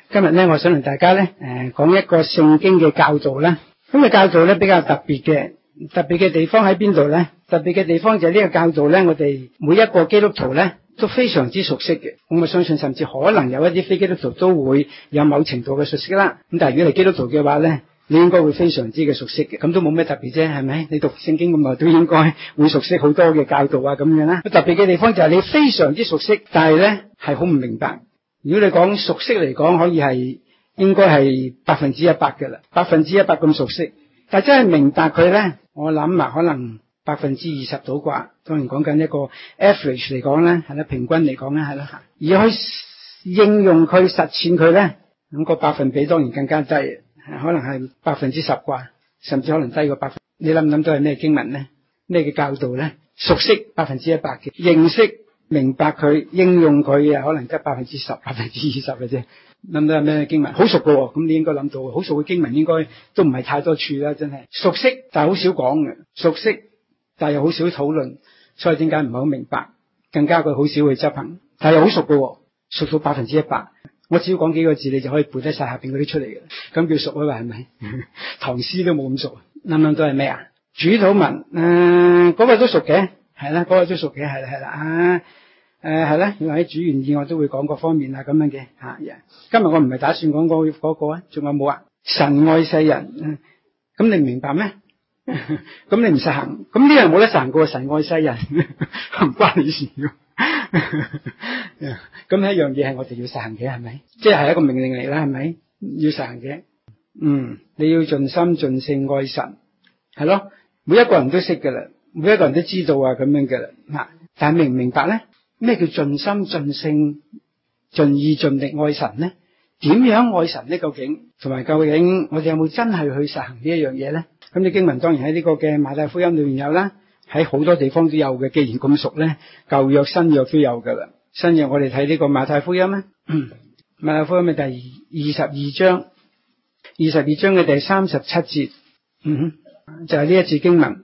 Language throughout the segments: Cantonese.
今日咧，我想同大家咧，講一個聖經嘅教導啦。咁個教導咧比較特別嘅地方喺邊度咧？特別嘅地方就係呢個教導咧，我哋每一個基督徒咧都非常之熟悉嘅。咁我相信甚至可能有一啲非基督徒都會有某程度嘅熟悉啦。咁但係如果係基督徒嘅話咧，你應該會非常之嘅熟悉嘅。咁都冇咩特別啫，係咪？你讀聖經咁耐都應該會熟悉好多嘅教導啊咁樣啦。特別嘅地方就係你非常之熟悉，但係咧係好唔明白。如果你講熟悉嚟講，可以係應該係100%嘅啦，100%咁熟悉。但係真係明白佢咧，我諗啊，可能20%到啩。當然講緊一個 average 嚟講咧，係啦，平均嚟講咧係啦。而去應用佢實踐佢咧，咁個百分比當然更加低，可能係10%啩，甚至可能低過1%。你諗唔諗到係咩經文咧？咩嘅教導咧？熟悉100%嘅，認識明白佢應用佢啊，可能得10%、20%嘅啫。諗到係咩經文？好熟嘅喎，咁你應該諗到，好熟嘅經文應該都唔係太多處啦，真係熟悉，但係好少講嘅，熟悉但係又好少討論，所以點解唔係好明白？更加佢好少去執行，但係又好熟嘅喎，熟到100%。我只要講幾個字，你就可以背得晒下邊嗰啲出嚟嘅，咁叫熟啊？係咪？唐詩都冇咁熟，諗到係咩啊？主禱文，嗰個都熟嘅，係啦，嗰個都熟嘅，係啦。係啦，如果喺主願意，我都會講各方面啊咁樣嘅吓。今日我唔係打算講嗰個啊，仲有冇啊？神愛世人，咁你唔明白咩？咁你唔實行，咁呢樣冇得實行過。神愛世人唔關你事嘅。咁一樣嘢係我哋要實行嘅，係咪？即係一個命令嚟啦，係咪？要實行嘅。你要盡心盡性愛神，係咯，每一個人都識噶啦，每一個人都知道啊咁樣噶啦。嗱，但係明唔明白咧？咩叫盡心盡性盡意盡力愛神呢？點樣愛神呢？究竟同埋究竟我哋有冇真係去實行呢一樣嘢咧？咁啲經文當然喺呢個嘅馬太福音裏面有啦，喺好多地方都有嘅。既然咁熟咧，舊約新約都有噶啦。新約我哋睇呢個馬太福音咧，馬太福音嘅第22章嘅第37節，就係呢一節經文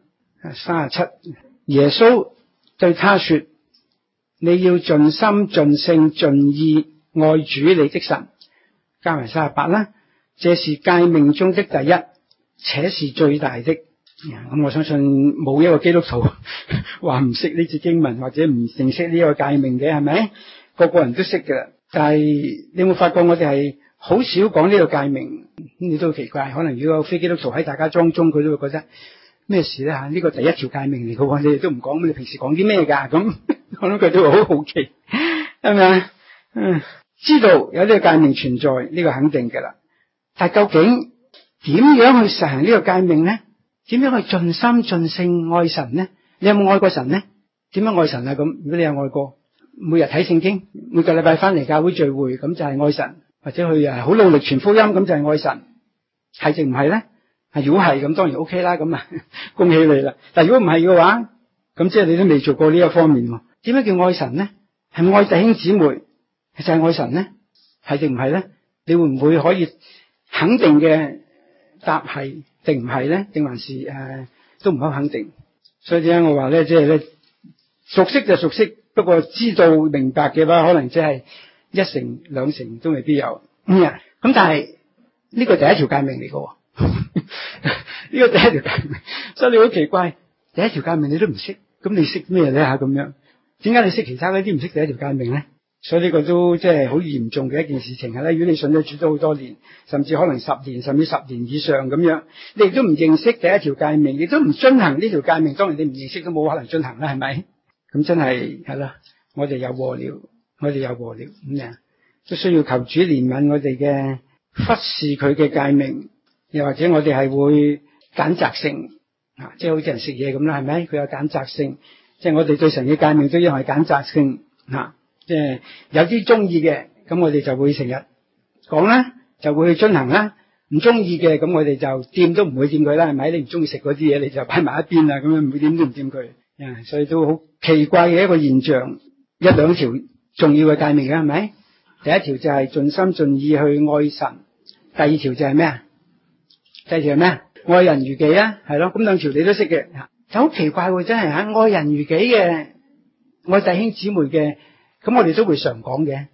37。耶穌對他說：你要盡心盡性盡意愛主你的神，加埋38啦。這是誡命中的第一，且是最大的。咁我相信冇一個基督徒話唔識呢節經文或者唔認識呢個誡命嘅，係咪？個個人都識㗎啦。但係你有冇發覺我哋係好少講呢個誡命？你都好奇怪，可能如果有非基督徒喺大家當中，佢都會覺得咩事咧吓？呢個第一條誡命嚟嘅，你哋都唔講，咁你平時講啲咩㗎？咁我諗佢都會好好奇，係咪啊？知道有呢個誡命存在，呢個肯定㗎啦。但係究竟點樣去實行呢個誡命咧？點樣去盡心盡性愛神咧？你有冇愛過神咧？點樣愛神啊？咁如果你有愛過，每日睇聖經，每個禮拜翻嚟教會聚會，咁就係愛神；或者去好努力傳福音，咁就係愛神。係定唔係咧？如果係咁，當然 OK 啦。咁啊，恭喜你啦。但係如果唔係嘅話，咁即係你都未做過呢一方面。點樣叫愛神咧？係愛弟兄姊妹，就係愛神咧？係定唔係咧？你會唔會可以肯定嘅答係定唔係咧？定還是都唔好肯定？所以點解我話咧，即係咧熟悉就熟悉，不過知道明白嘅話，可能即係1成2成都未必有。咁但係呢個第一條誡命嚟嘅，呢個第一條誡命，所以你好奇怪，第一條誡命你都唔識，咁你識咩咧吓？咁樣點解你識其他嗰啲唔識第一條誡命咧？所以呢個都即係好嚴重嘅一件事情係咧。如果你信咗主都好多年，甚至可能10年，甚至10年以上咁樣，你亦都唔認識第一條誡命，亦都唔遵行呢條誡命，當然你唔認識都冇可能遵行啦，係咪？咁真係啦，我哋有禍了，咁樣都需要求主憐憫我哋嘅忽視佢嘅誡命，又或者我哋係會揀擇性即係好似人食嘢咁啦，係咪？佢有揀擇性，即係我哋對神嘅誡命都一樣係揀擇性即係有啲中意嘅，咁我哋就會成日講啦，就會去遵行啦。唔中意嘅，咁我哋就掂都唔會掂佢啦，係咪？你唔中意食嗰啲嘢，你就擺埋一邊啦，咁樣唔會掂都唔掂佢。所以都好奇怪嘅一個現象。1、2條重要嘅誡命嘅，係咪？第一條就係盡心盡意去愛神，第二條就係咩啊？第二條係咩啊？愛人如己啊，係咯。咁2條你都識嘅，就好奇怪喎，真係吓，愛人如己嘅，愛弟兄姊妹嘅。咁我哋都會常講嘅，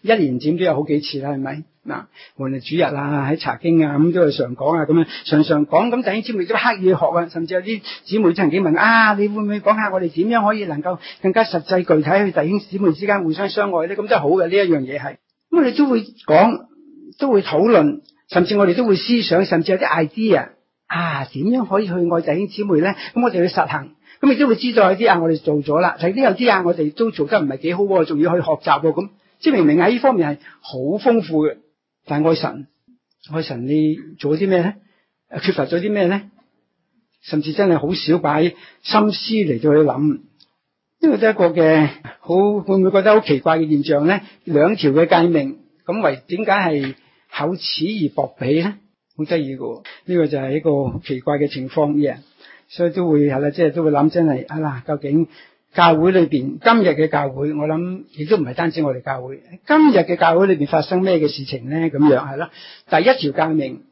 一年點都有好幾次啦，係咪？嗱，無論主日啊，喺查經啊，咁都係常講啊，咁樣常常講，咁弟兄姊妹都刻意去學啊，甚至有啲姊妹曾經問啊，你會唔會講下我哋點樣可以能夠更加實際具體去弟兄姊妹之間互相相愛咧？咁真係好嘅，呢一樣嘢係，咁我哋都會講，都會討論，甚至我哋都會思想，甚至有啲 idea 啊，點樣可以去愛弟兄姊妹咧？咁我哋去實行。咁亦都會知道有啲我哋做咗啦，就係有啲我哋都做得唔係幾好喎，仲要去學習喎，咁即係明明喺呢方面係好豐富嘅，但係愛神你做咗啲咩咧？缺乏咗啲咩咧？甚至真係好少擺心思嚟到去諗，呢個都係一個嘅好，會唔會覺得好奇怪嘅現象咧？兩條嘅誡命，咁為點解係厚此而薄彼咧？好得意嘅，呢個就係一個奇怪嘅情況嘅。所以都會係啦，即係都會諗，真係啊！究竟教會裏邊今日嘅教會，我諗亦都唔係單止我哋教會，今日嘅教會裏邊發生咩嘅事情咧？咁樣係咯。第一條誡命，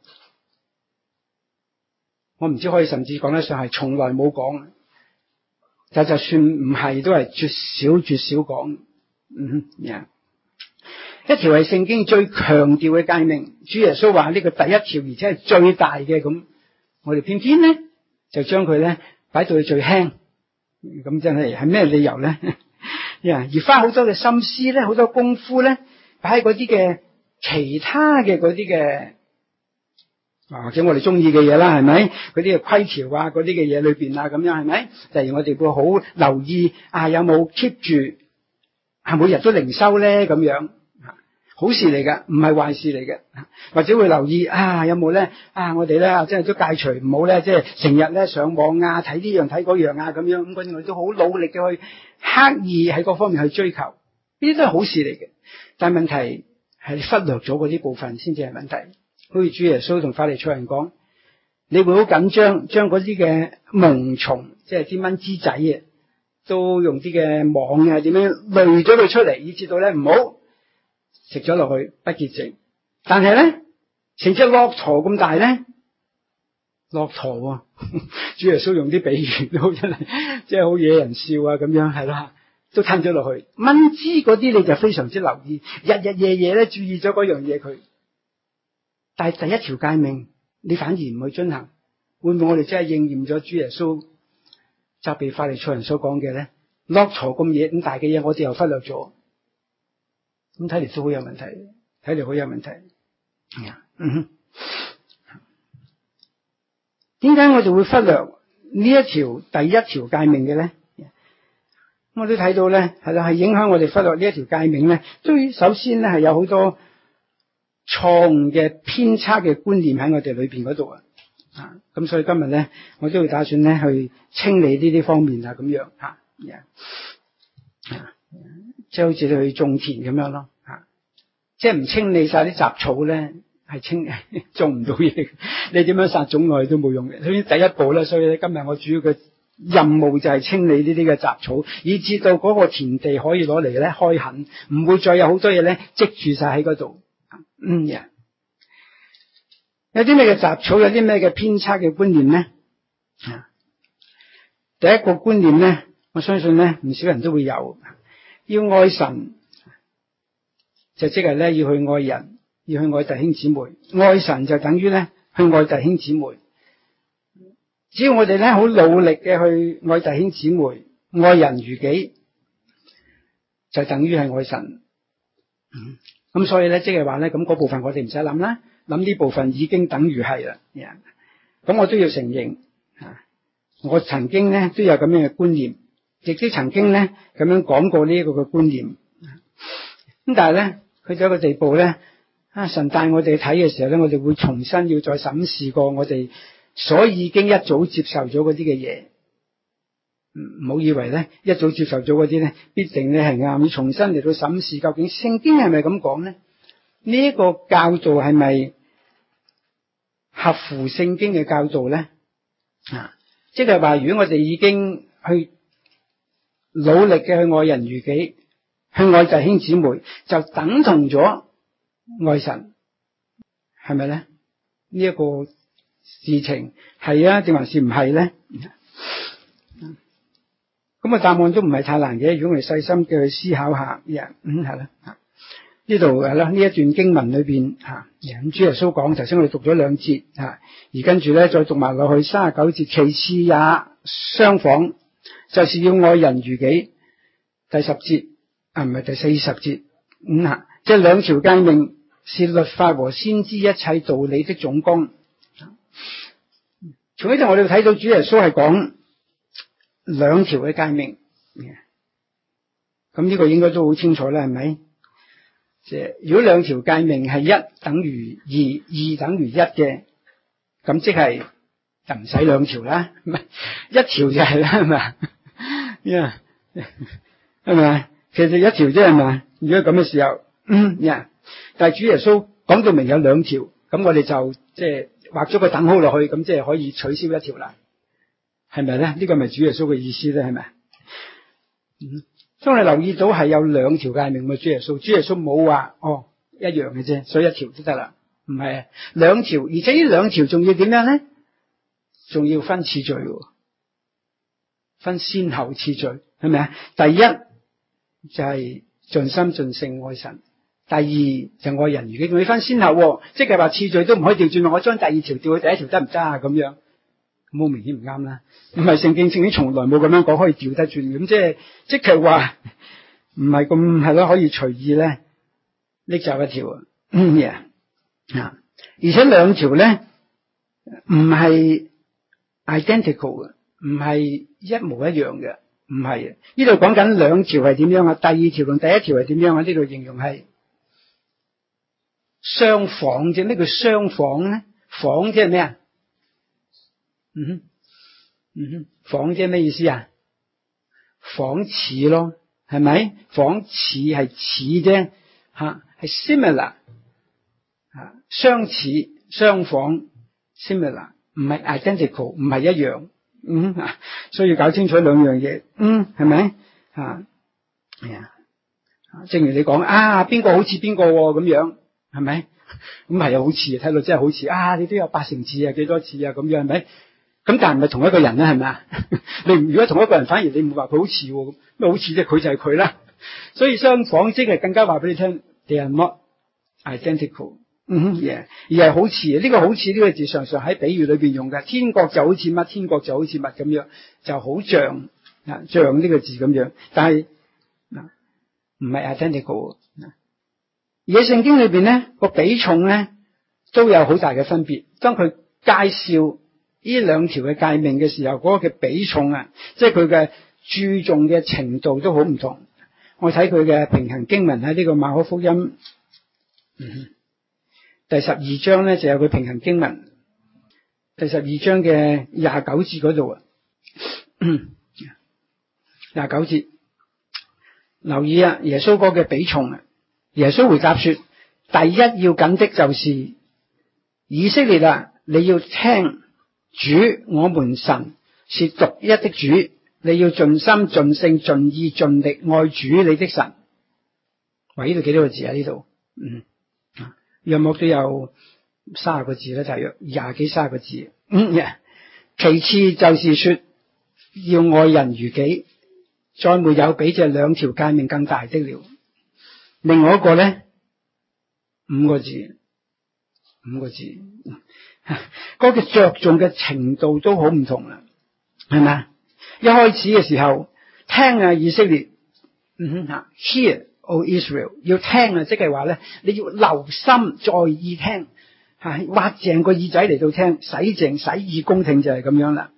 我唔知可以甚至講得上係從來冇講，但就算唔係，都係絕少講。一條係聖經最強調嘅誡命，主耶穌話呢個第一條，而且係最大嘅，咁我哋偏偏咧就將佢咧擺到去最輕，咁真係咩理由咧？而花好多嘅心思咧，好多功夫咧，擺喺嗰啲嘅其他嘅嗰啲嘅，或者我哋中意嘅嘢啦，係咪？嗰啲嘅規條啊，嗰啲嘅嘢裏邊啊，咁樣係咪？例如我哋會好留意啊，有冇 keep 住每日都靈修咧？咁樣。好事嚟噶，唔係壞事嚟嘅。或者會留意啊，有冇咧啊？我哋咧真係都戒除唔好咧，即係成日咧上網啊，睇呢樣睇嗰樣啊，咁樣咁嗰啲我哋都好努力嘅去刻意喺各方面去追求，呢啲都係好事嚟嘅。但係問題係你忽略咗嗰啲部分先至係問題。好似主耶穌同法利賽人講，你會好緊張，將嗰啲嘅蠓蟲，即係啲蚊滋仔啊，都用啲嘅網啊，點樣累咗佢出嚟，以至到咧唔好食咗落去不潔淨，但係咧成隻駱駝咁大咧，駱駝主耶穌用啲比喻都真係即係好惹人笑啊，咁樣係啦，都吞咗落去。蚊滋嗰啲你就非常之留意，日日夜夜咧注意咗嗰樣嘢佢，但係第一條誡命你反而唔去遵行，會唔會我哋真係應驗咗主耶穌責備法利賽人所講嘅咧？駱駝咁嘢咁大嘅嘢，我哋又忽略咗。咁睇嚟都好有問題，睇嚟好有問題。點解我哋會忽略呢一條第一條誡命嘅咧？我都睇到咧，係啦，係影響我哋忽略呢一條誡命咧。都首先咧係有好多錯誤嘅偏差嘅觀念喺我哋裏邊嗰度啊。咁所以今日咧，我都會打算咧去清理呢啲方面啊，咁樣吓。即係好似你去種田咁樣咯，即係唔清理晒啲雜草咧，係種唔到嘢。你點樣撒種落去都冇用嘅。所以第一步咧，所以咧今日我主要嘅任務就係清理呢啲嘅雜草，以至到嗰個田地可以攞嚟咧開墾，唔會再有好多嘢咧積住晒喺嗰度。有啲咩嘅雜草，有啲咩嘅偏差嘅觀念咧？第一個觀念咧，我相信咧唔少人都會有。要愛神，就即係咧要去愛人，要去愛弟兄姊妹。愛神就等於咧去愛弟兄姊妹。只要我哋咧好努力嘅去愛弟兄姊妹，愛人如己，就等於係愛神。咁所以咧，即係話咧，咁嗰部分我哋唔使諗啦，諗呢部分已經等於係啦。咁我都要承認，我曾經咧都有咁樣嘅觀念。亦都曾經咧咁樣講過呢一個嘅觀念，咁但係咧去到一個地步咧，神帶我哋睇嘅時候咧，我哋會重新要再審視過我哋所已經一早接受咗嗰啲嘅嘢，唔好以為咧一早接受咗嗰啲咧必定咧係啱，要重新嚟到審視究竟聖經係咪咁講咧？呢一個教導係咪合乎聖經嘅教導咧？即係話如果我哋已經去努力嘅去愛人如己，去愛弟兄姊妹，就等同咗愛神，係咪咧？呢一個事情係啊，定還是唔係咧？咁答案都唔係太難嘅，如果我哋細心嘅去思考下，係啦。呢呢度係啦，呢一段經文裏邊咁主耶穌講，頭先我哋讀咗2節而跟住咧再讀埋落去39節，其次也相仿，就是要愛人如己。第10節唔係第40節這2條誡命是律法和先知一切道理的總綱。從呢度我哋睇到主耶穌係講2條嘅誡命，咁呢個應該都好清楚啦，係咪？即係如果2條誡命係1等於2， 2等於1嘅，咁即係就唔使2條啦，一條就係啦，係咪？係咪？其實1條啫，係咪？如果咁嘅時候，但係主耶穌講到明有2條，咁我哋就即係畫咗個等號落去，咁即係可以取消1條啦，係咪咧？呢個咪主耶穌嘅意思咧，係咪？當你留意到係有2條誡命嘅主耶穌冇話一樣嘅啫，所以1條都得啦，唔係2條，而且呢2條仲要點樣咧？仲要分次序，分先後次序，係咪啊？第1就係盡心盡性愛神，第2就愛人如己，仲要分先後，即係話次序都唔可以調轉，我將第2條調去第1條得唔得啊？咁樣咁好明顯唔啱啦，唔係聖經從來冇咁樣講可以調得轉，咁即係話唔係咁係咯，可以隨意咧拎走1條而且2條咧唔係 identical 嘅，唔係一模一樣嘅，唔係。呢度講緊2條係點樣啊？第2條同第1條係點樣啊？呢度形容係相仿啫。咩叫相仿咧？仿即係咩啊？仿即係咩意思啊？仿似咯，係咪？仿似係似啫，係 similar， 相似相仿 similar， 唔係 identical， 唔係一樣。所以要搞清楚2樣嘢，係咪？正如你講邊個好似邊個咁樣，係咪？咁係好似睇到真係好似你都有80次幾多次咁樣，係咪？咁但係唔係同一個人咧，係咪啊？你如果同一個人，反而你唔話佢好似喎，咩好似啫？佢就係佢啦。所以相仿即係更加話俾你聽 ，they are not identical，而係好似。呢個好似呢個字常常喺比喻裏邊用嘅，天國就好似乜，天國就好似乜咁樣，就好像像呢個字咁樣，但係唔係 identical。而喺聖經裏邊咧個比重咧都有好大嘅分別。當佢介紹呢2條嘅誡命嘅時候，嗰個嘅比重即係佢嘅注重嘅程度都好唔同。我睇佢嘅平衡經文喺呢個馬可福音第12章咧就有佢平衡經文，第12章嘅29節嗰度29節留意耶穌嗰個嘅比重耶穌回答說：第1要緊的就是以色列你要聽主我們神是獨一的主，你要盡心盡性盡意盡力愛主你的神。喂，呢度幾多個字啊？呢度約莫都有30個字啦，大約20幾30個字。其次就是說要愛人如己，再沒有比這2條誡命更大的了。另外一個咧5個字，5個字，嗰個着重嘅程度都好唔同啦，係咪？一開始嘅時候聽以色列，Hear O Israel， 要聽即係話咧，你要留心在意聽，挖淨個耳仔嚟到聽，洗淨洗耳恭聽就係咁樣啦。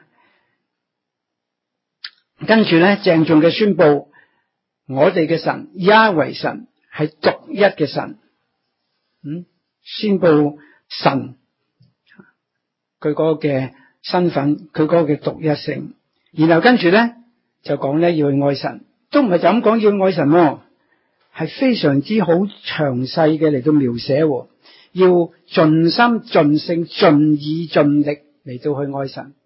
跟住咧鄭重嘅宣布，我哋嘅神亞維神係獨一嘅神，宣布神佢嗰個嘅身份，佢嗰個嘅獨一性。然後跟住咧就講咧要去愛神，都唔係就咁講要愛神，係非常之好詳細嘅嚟到描寫，要盡心盡性盡意盡力嚟到去愛神。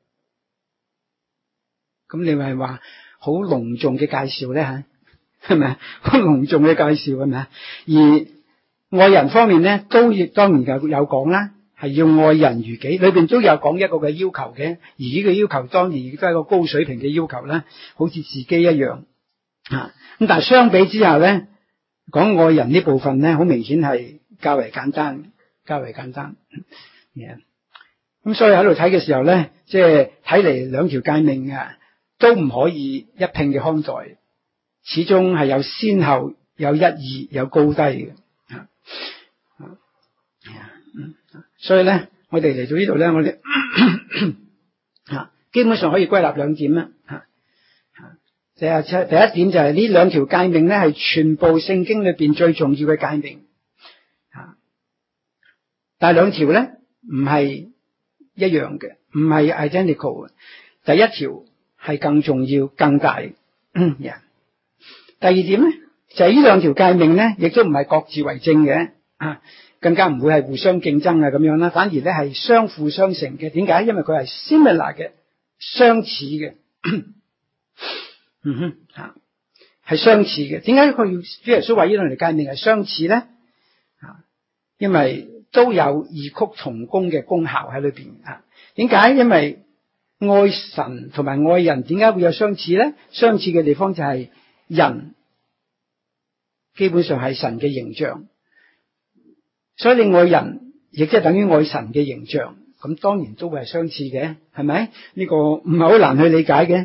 咁你咪話好隆重嘅介紹咧係咪？好隆重嘅介紹係咪啊？而愛人方面咧，都亦當然有講啦，係要愛人如己，裏邊都有講一個嘅要求嘅。而呢個要求當然亦都係一個高水平嘅要求啦，好似自己一樣咁但係相比之下咧， 講愛人呢部分咧，好明顯係較為簡單。咁所以喺度睇嘅時候咧，即係睇嚟兩條誡命啊，都唔可以一併嘅看待，始終係有先後、有一義、有高低嘅。所以咧，我哋嚟到呢度咧，我哋基本上可以歸納兩點啦。第一點就係呢兩條誡命咧，係全部聖經裏邊最重要嘅誡命。但係兩條咧唔係一樣嘅，唔係 identical 嘅。第一條係更重要、更大。第二點咧就係呢兩條誡命咧，亦都唔係各自為政嘅，更加唔會係互相競爭啊咁樣啦。反而咧係相輔相成嘅。點解？因為佢係 similar 嘅，相似嘅。係相似嘅。點解佢要主耶穌話呢兩條誡命係相似咧？因為都有異曲同工嘅功效喺裏邊。點解？因為愛神同埋愛人，點解會有相似咧？相似嘅地方就係人基本上係神嘅形象，所以你愛人亦即係等於愛神嘅形象，咁當然都會係相似嘅，係咪？呢個唔係好難去理解嘅。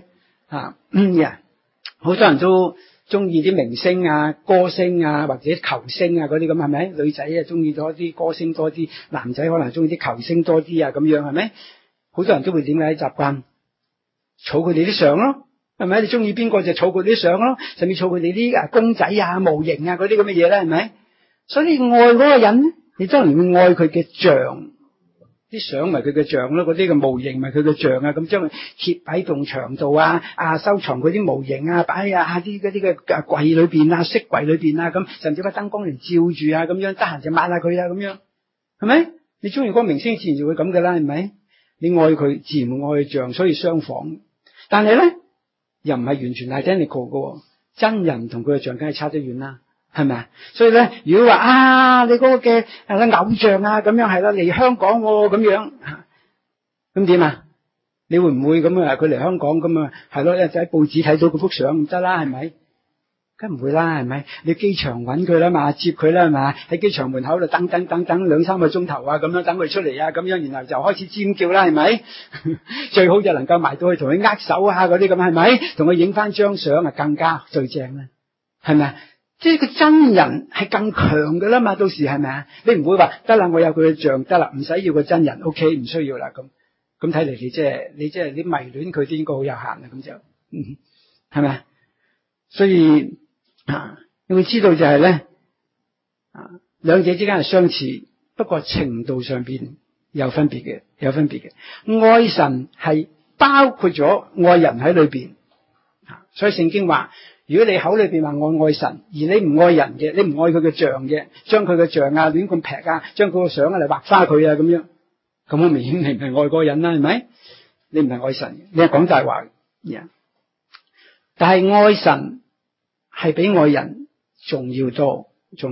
好多人都中意啲明星啊、歌星啊或者球星啊嗰啲咁，係咪？女仔啊中意咗啲歌星多啲，男仔可能中意啲球星多啲啊咁樣，係咪？好多人都會點解習慣儲佢哋啲相咯，係咪？你中意邊個就儲佢啲相咯，甚至儲佢哋啲公仔啊、模型啊嗰啲咁嘅嘢咧，係咪？所以你愛嗰個人咧，你當然會愛佢嘅像。啲相咪佢嘅像咯，嗰啲嘅模型咪佢嘅像啊，咁將佢貼喺埲牆度啊，收藏佢啲模型啊，擺喺啲嗰啲嘅櫃裏邊啊，飾櫃裏邊啊，咁甚至把燈光嚟照住啊，咁樣得閒就抹下佢啊，咁樣係咪？你中意嗰個明星，自然就會咁噶啦，係咪？你愛佢，自然會愛佢像，所以相仿。但係咧，又唔係完全係 identical 嘅，真人同佢嘅像梗係差得遠啦。係咪啊？所以咧，如果話你嗰個嘅偶像啊咁樣係啦，嚟香港咁樣，咁點啊？你會唔會咁啊？佢嚟香港咁啊，係咯，就喺報紙睇到嗰幅相唔得啦，係咪？梗唔會啦，係咪？你機場揾佢啦嘛，接佢啦，係咪？喺機場門口度等2-3個鐘頭啊，咁樣等佢出嚟啊，咁樣然後就開始尖叫啦，係咪？最好就能夠埋到去同佢握手啊，嗰啲咁係咪？同佢影翻張相啊，更加最正啦，係咪啊？即係個真人係更強噶啦嘛，到時係咪啊？你唔會話得啦，我有佢嘅像得啦，唔使要個真人 ，OK， 唔需要啦咁睇嚟，你即係你迷戀佢啲應該好有限啊，咁就係咪啊？所以你會知道就係咧兩者之間係相似，不過程度上邊有分別嘅。愛神係包括咗愛人喺裏邊，所以聖經話。如果你口裏邊話我愛神，而你唔愛人嘅，你唔愛佢嘅像嘅，將佢嘅像啊亂咁劈啊，將佢個相啊嚟畫花佢啊咁樣，咁好明顯你唔係愛嗰個人啦，係咪？你唔係愛神，你係講大話嘅。但係愛神係比愛人重要多。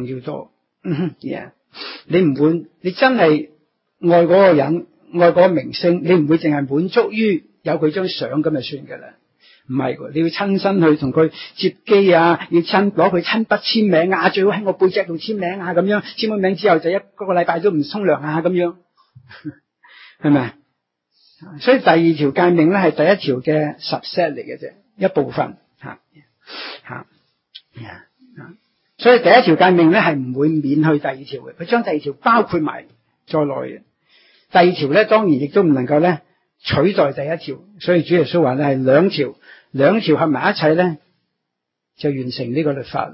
你唔會，你真係愛嗰個人，愛嗰個明星，你唔會淨係滿足於有佢張相咁就算噶啦。唔係喎，你要親身去同佢接機啊，要攞佢親筆簽名啊，最好喺我背脊度簽名啊，咁樣簽咗名之後就一個禮拜都唔沖涼啊，咁樣係咪？所以第二條誡命咧係第一條嘅 subset 嚟嘅啫，一部分所以第一條誡命咧係唔會免去第二條嘅，佢將第二條包括埋在內嘅。第二條咧當然亦都唔能夠咧取代第一條，所以主耶穌話咧係兩條合埋一齊咧，就完成呢個律法。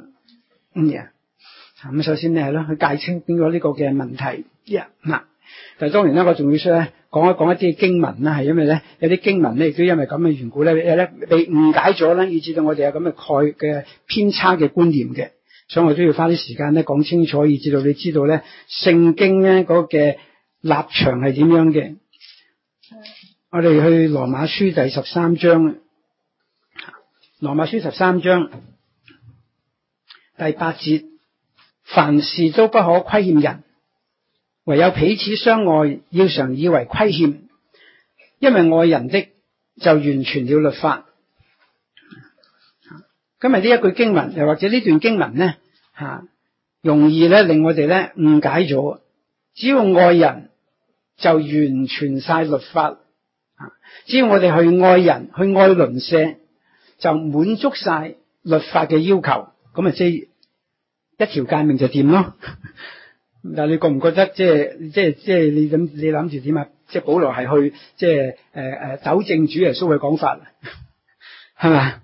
咁首先咧係咯，去界清邊個呢個嘅問題。但係當然啦，我仲要說咧講一啲經文啦，係因為咧有啲經文咧亦都因為咁嘅緣故咧被誤解咗咧，以致到我哋有咁嘅偏差嘅觀念嘅，所以我都要花啲時間咧講清楚，以致到你知道咧聖經咧嗰個嘅立場係點樣嘅。我哋去羅馬書第13章，羅馬書13章第8節，凡事都不可虧欠人，唯有彼此相愛，要常以為虧欠，因為愛人的就完全了律法。今日呢一句經文，又或者呢段經文呢， 容易咧令我哋咧誤解咗。只要愛人就完全晒律法，只要我哋去愛人，去愛鄰舍，就滿足晒律法嘅要求，咁啊即係一條誡命就掂咯。但係你覺唔覺得即係你諗住點啊？即係保羅係去即係糾正主耶穌嘅講法，係咪？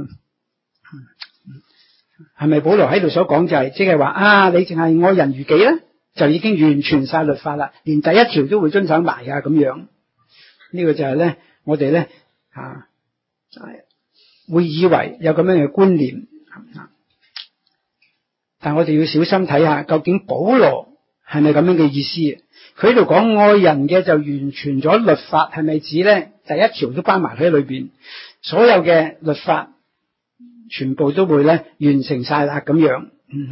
係咪保羅喺度所講就係即係話你淨係愛人如己咧，就已經完全晒律法啦，連第一條都會遵守埋咁樣。呢個就係咧，我哋咧會以為有咁樣嘅觀念，但我哋要小心睇下，究竟保羅係咪咁樣嘅意思？佢喺度講愛人嘅就完全咗律法，係咪指咧第一條都包埋喺裏邊，所有嘅律法全部都會咧完成晒啦咁樣？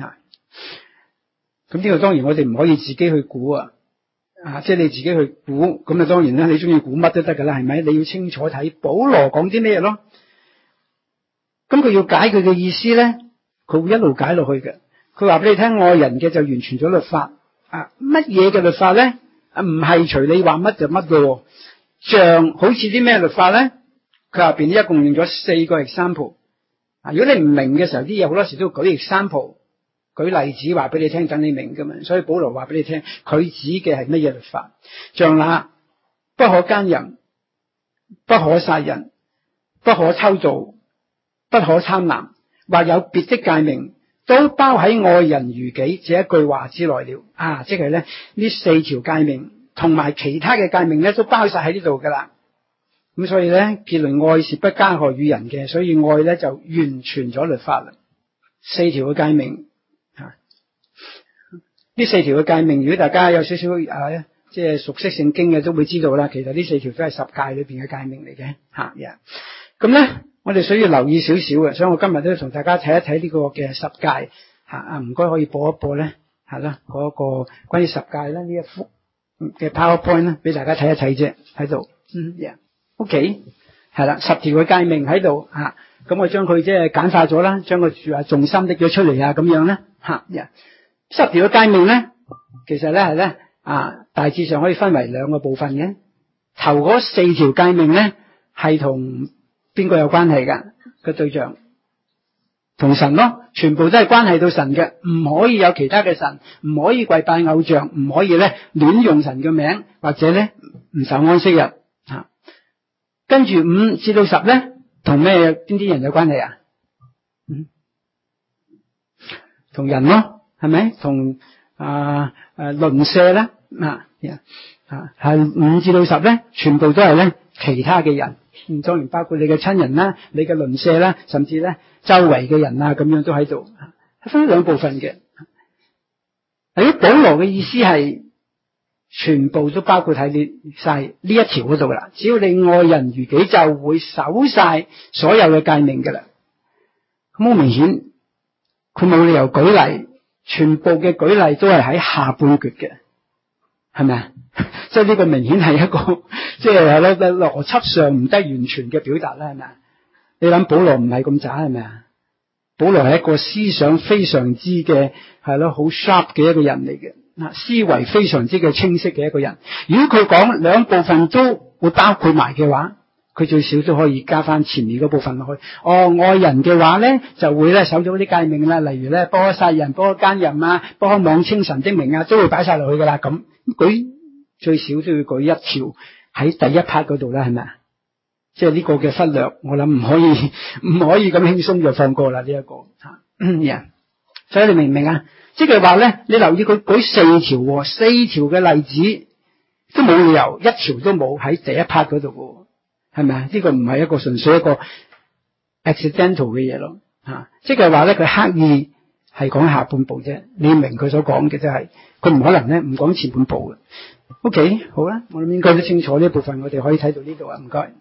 咁呢個當然我哋唔可以自己去估即係你自己去估，咁啊當然啦，你中意估乜都得噶啦，係咪？你要清楚睇保羅講啲咩咯。咁佢要解佢嘅意思咧，佢會一路解落去嘅。佢話俾你聽，愛人嘅就完全咗律法。乜嘢嘅律法咧？唔係隨你話乜就乜嘅。像好似啲咩律法咧？佢入邊一共用咗4個 example。如果你唔明嘅時候，啲嘢好多時都要舉 example， 舉例子話俾你聽，等你明噶嘛。所以保羅話俾你聽，佢指嘅係乜嘢律法？像那不可姦淫、不可殺人、不可偷盜、不可貪婪，或有別的誡命，都包喺愛人如己這一句話之內了。即係咧呢4條誡命同埋其他嘅誡命咧，都包晒喺呢度噶啦。咁所以咧結論，愛是不加害於人嘅，所以愛咧就完全咗律法啦。4條嘅誡命，呢4條嘅誡命，如果大家有少少即係熟悉聖經嘅，都會知道啦。其實呢4條都係10誡裏邊嘅誡命嚟嘅。咁咧我哋需要留意少少嘅，所以我今日都同大家睇一睇呢個嘅10誡。唔該可以播一播咧，嗰個關於10誡咧呢一幅嘅 PowerPoint 咧，俾大家睇一睇啫，喺度。OK， 係啦，10條嘅誡命喺度咁我將佢即係簡化咗啦，將個重心拎咗出嚟咁樣咧10條嘅誡命咧，其實咧係咧大致上可以分為2個部分嘅。頭嗰4條誡命咧係同邊個有關係噶？個對象同神咯，全部都係關係到神嘅，唔可以有其他嘅神，唔可以跪拜偶像，唔可以咧亂用神嘅名，或者咧唔守安息日。跟住5至到10咧，同咩邊啲人有關係同人咯，係咪？同鄰舍咧係5至到10咧，全部都係咧其他嘅人，當然包括你嘅親人啦、你嘅鄰舍啦，甚至咧周圍嘅人咁樣都喺度，係分2部分嘅。如果保羅嘅意思係全部都包括喺晒呢一條嗰度啦，只要你愛人如己，就會守晒所有嘅誡命噶啦。咁好明顯，佢冇理由舉例，全部嘅舉例都係喺下半橛嘅，係咪啊？即係呢個明顯係一個即係邏輯上唔得完全嘅表達啦，係咪啊？你諗保羅唔係咁渣，係咪啊？保羅係一個思想非常之嘅好 sharp 嘅一個人嚟嘅。思維非常之嘅清晰嘅一個人，如果佢講2部分都會包括埋嘅話，佢最少都可以加翻前面嗰部分落去。愛人嘅話咧，就會咧守咗啲誡命啦，例如咧不可殺人、不可姦淫不可妄稱神的名都會擺晒落去噶啦。咁舉最少都要舉1條喺第一 part 嗰度啦，係咪啊？即係呢個嘅忽略，我諗唔可以咁輕鬆就放過啦呢一個所以你明唔明啊？即係話咧，你留意佢舉4條，4條嘅例子都冇理由1條都冇喺第一 part 嗰度嘅，係咪啊？呢個唔係一個純粹一個 accidental 嘅嘢咯，即係話咧，佢刻意係講下半部啫。你明佢所講嘅就係，佢唔可能咧唔講前半部嘅。OK， 好啦，我諗應該都清楚呢部分，我哋可以睇到呢度啊，唔該。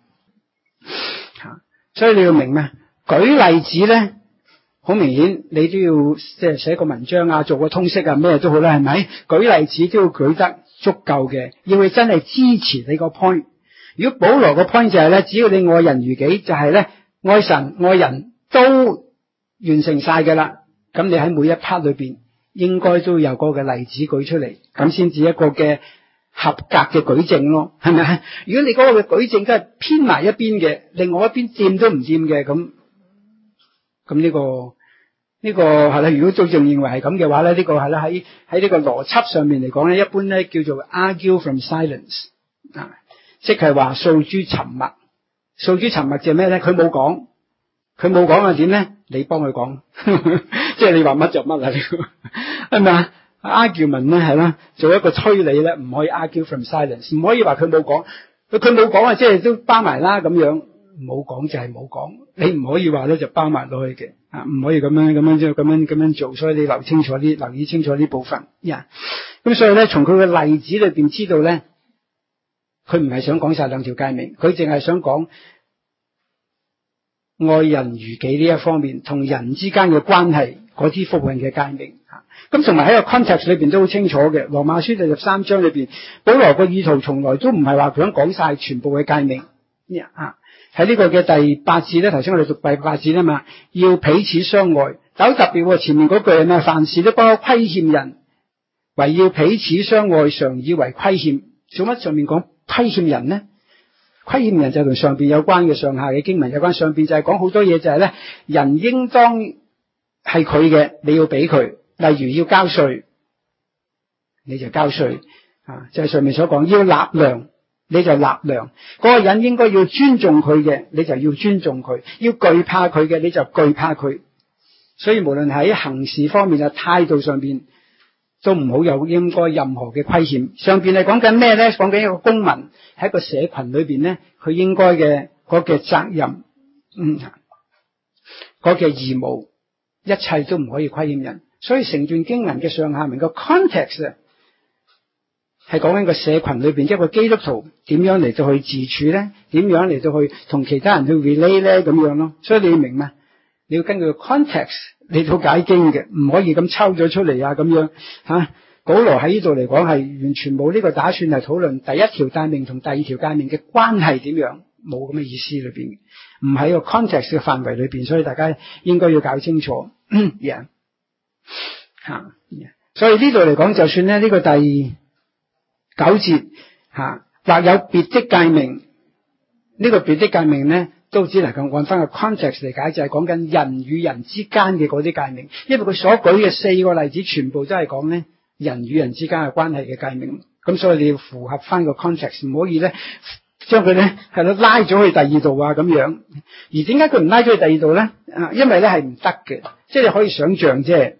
所以你要明咩？舉例子咧。好明顯，你都要即係寫個文章做個通識咩都好啦，係咪？舉例子都要舉得足夠嘅，要佢真係支持你個 point。如果保羅個 point 就係咧，只要你愛人如己，就係咧愛神愛人都完成晒㗎啦。 咁你喺每一 part 裏邊應該都有個嘅例子舉出嚟，咁先至一個嘅合格嘅舉證咯，係咪？如果你嗰個嘅舉證都係偏埋一邊嘅，另外一邊掂都唔掂嘅，咁呢個係啦。如果最正認為係咁嘅話咧，呢個係啦，喺呢個邏輯上面嚟講咧，一般咧叫做 argue from silence 啊，即係話訴諸沉默。訴諸沉默就係咩咧？佢冇講係點咧？你幫佢講，即係你話乜就乜啦，呢個係咪啊？argument 咧係啦，做一個推理咧，唔可以 argue from silence， 唔可以話佢冇講，佢冇講啊，即係都包埋啦咁樣，冇講就係冇講，你唔可以話咧就包埋落去嘅，啊，唔可以咁樣做，所以你留意清楚呢部分呀。咁所以咧，從佢嘅例子裏邊知道咧，佢唔係想講晒兩條誡命，佢淨係想講愛人如己呢一方面，同人之間嘅關係嗰啲福音嘅誡命。咁同埋喺個 context 裏邊都好清楚嘅，羅馬書第13章裏邊，保羅個意圖從來都唔係話想講晒全部嘅誡命。喺呢個嘅第8節咧，頭先我哋讀第8節啊嘛，要彼此相愛。但好特別，前面嗰句係咩？凡事都不可虧欠人，唯要彼此相愛，常以為虧欠。做乜上面講虧欠人呢？虧欠人就同上邊有關嘅，上下嘅經文有關。上邊就係講好多嘢，就係咧，人應當係佢嘅，你要俾佢。例如要交稅，你就交稅啊，就係上面所講要納糧，你就納糧。嗰個人應該要尊重佢嘅，你就要尊重佢；要懼怕佢嘅，你就懼怕佢。所以無論喺行事方面啊，態度上邊都唔好有應該任何嘅虧欠。上邊係講緊咩咧？講緊一個公民喺一個社群裏邊咧，佢應該嘅嗰嘅責任，嗰嘅義務，一切都唔可以虧欠人。所以成段經文嘅上下文個 context 係講緊個社群裏邊一個基督徒點樣嚟到去自處咧，點樣嚟到去同其他人去 relate 咧，咁樣咯。所以你要明咩？你要根據個 context 嚟到解經嘅，唔可以咁抽咗出嚟啊咁樣吓。保羅喺呢度嚟講係完全冇呢個打算係討論第一條誡命同第二條誡命嘅關係點樣，冇咁嘅意思裏邊，唔喺個 context 嘅範圍裏邊，所以大家應該要搞清楚。所以呢度嚟講，就算咧呢個第9節或有別的誡命，呢個別的誡命咧都只能夠按翻個 context 嚟解，就係講緊人與人之間嘅嗰啲誡命，因為佢所舉嘅4個例子全部都係講咧人與人之間嘅關係嘅誡命，咁所以你要符合翻個 context， 唔可以咧將佢咧係咯拉咗去第二度啊咁樣。而點解佢唔拉咗去第二度咧？因為咧係唔得嘅，即係你可以想象啫。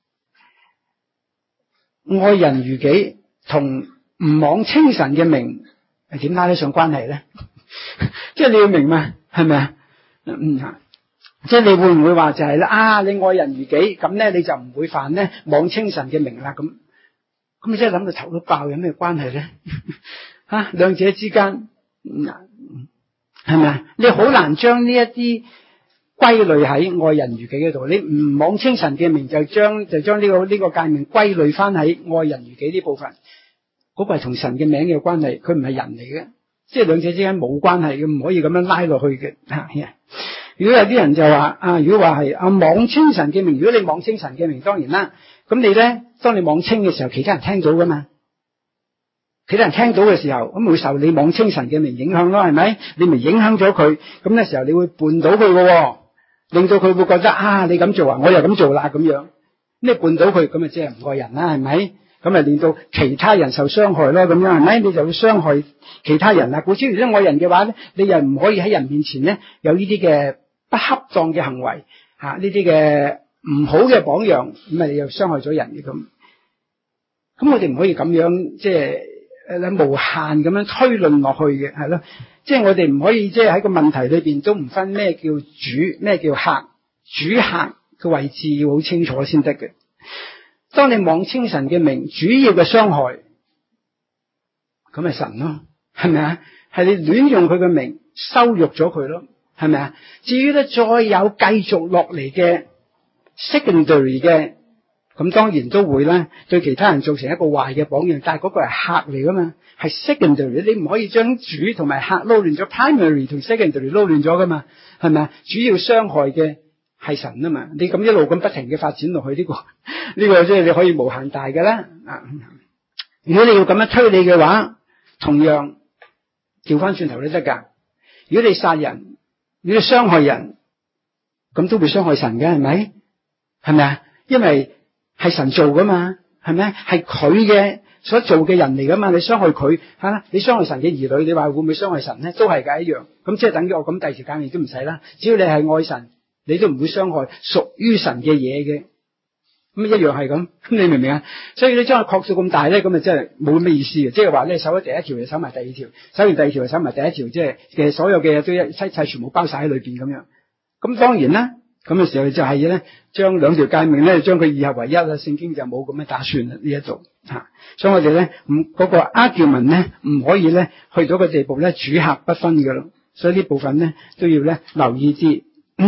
愛人如己同唔妄稱神嘅名係點拉得上關係咧？即係你要明嘛，係咪啊？即係你會唔會話就係啦你愛人如己，咁咧你就唔會犯咧妄稱神嘅名啦？咁你真係諗到頭都爆，有咩關係咧？兩者之間係咪啊？你好難將呢一啲歸類喺愛人如己嗰度，你唔妄稱神嘅名就將呢個誡命歸類翻喺愛人如己呢部分，嗰個係同神嘅名有關係，佢唔係人嚟嘅，即係兩者之間冇關係嘅，唔可以咁樣拉落去嘅。如果有啲人就話如果話係妄稱神嘅名，如果你妄稱神嘅名，當然啦，咁你咧當你妄稱嘅時候，其他人聽到噶嘛，其他人聽到嘅時候，咁會受你妄稱神嘅名影響咯，係咪？你咪影響咗佢，咁嘅時候你會絆倒佢嘅，令到佢會覺得你咁做我又咁做啦咁樣，你絆倒佢，咁咪即係唔愛人啦，係咪？咁咪令到其他人受傷害咯，咁樣係咪？你就會傷害其他人啦。故此，如果愛人嘅話咧，你又唔可以喺人面前咧有呢啲嘅不恰當嘅行為，呢啲嘅唔好嘅榜樣，咁咪你又傷害咗人嘅咁。咁我哋唔可以咁樣即係無限咁樣推論落去嘅，係咯。即係我哋唔可以即係喺個問題裏邊都唔分咩叫主，咩叫客，主客嘅位置要好清楚先得嘅。當你妄稱神嘅名，主要嘅傷害，咁咪神咯，係咪啊？係你亂用佢嘅名，羞辱咗佢咯，係咪啊？至於咧再有繼續落嚟嘅 secondary 嘅，咁當然都會咧對其他人造成一個壞嘅榜樣，但係嗰個係客嚟噶嘛，係 secondary， 你唔可以將主同埋客撈亂咗，primary 同 secondary 撈亂咗噶嘛，係咪啊？主要傷害嘅係神啊嘛，你咁一路咁不停嘅發展落去，呢個即係你可以無限大嘅啦。如果你要咁樣推理嘅話，同樣調翻轉頭都得噶。如果你殺人，如果你傷害人，咁都會傷害神嘅，係咪？係咪啊？因為係神做噶嘛，係咪？係佢嘅所做嘅人嚟噶嘛，你傷害佢你傷害神嘅兒女，你話會唔會傷害神咧？都係噶一樣。咁即係等於我咁第二條誡命都唔使啦。只要你係愛神，你都唔會傷害屬於神嘅嘢嘅。咁一樣係咁，你明唔明啊？所以你將佢擴到咁大咧，咁啊真係冇咩意思嘅。即係話咧，守咗第一條就守埋第二條，守完第二條就守埋第一條，即係其實所有嘅嘢都一切全部包晒喺裏邊咁樣。咁當然啦，咁嘅時候就係咧，將兩條誡命咧，將佢二合為一啦。聖經就冇咁嘅打算啦呢一度吓。所以我哋咧嗰個 argument 咧唔可以咧去到個地步咧主客不分噶咯。所以呢部分咧都要咧留意啲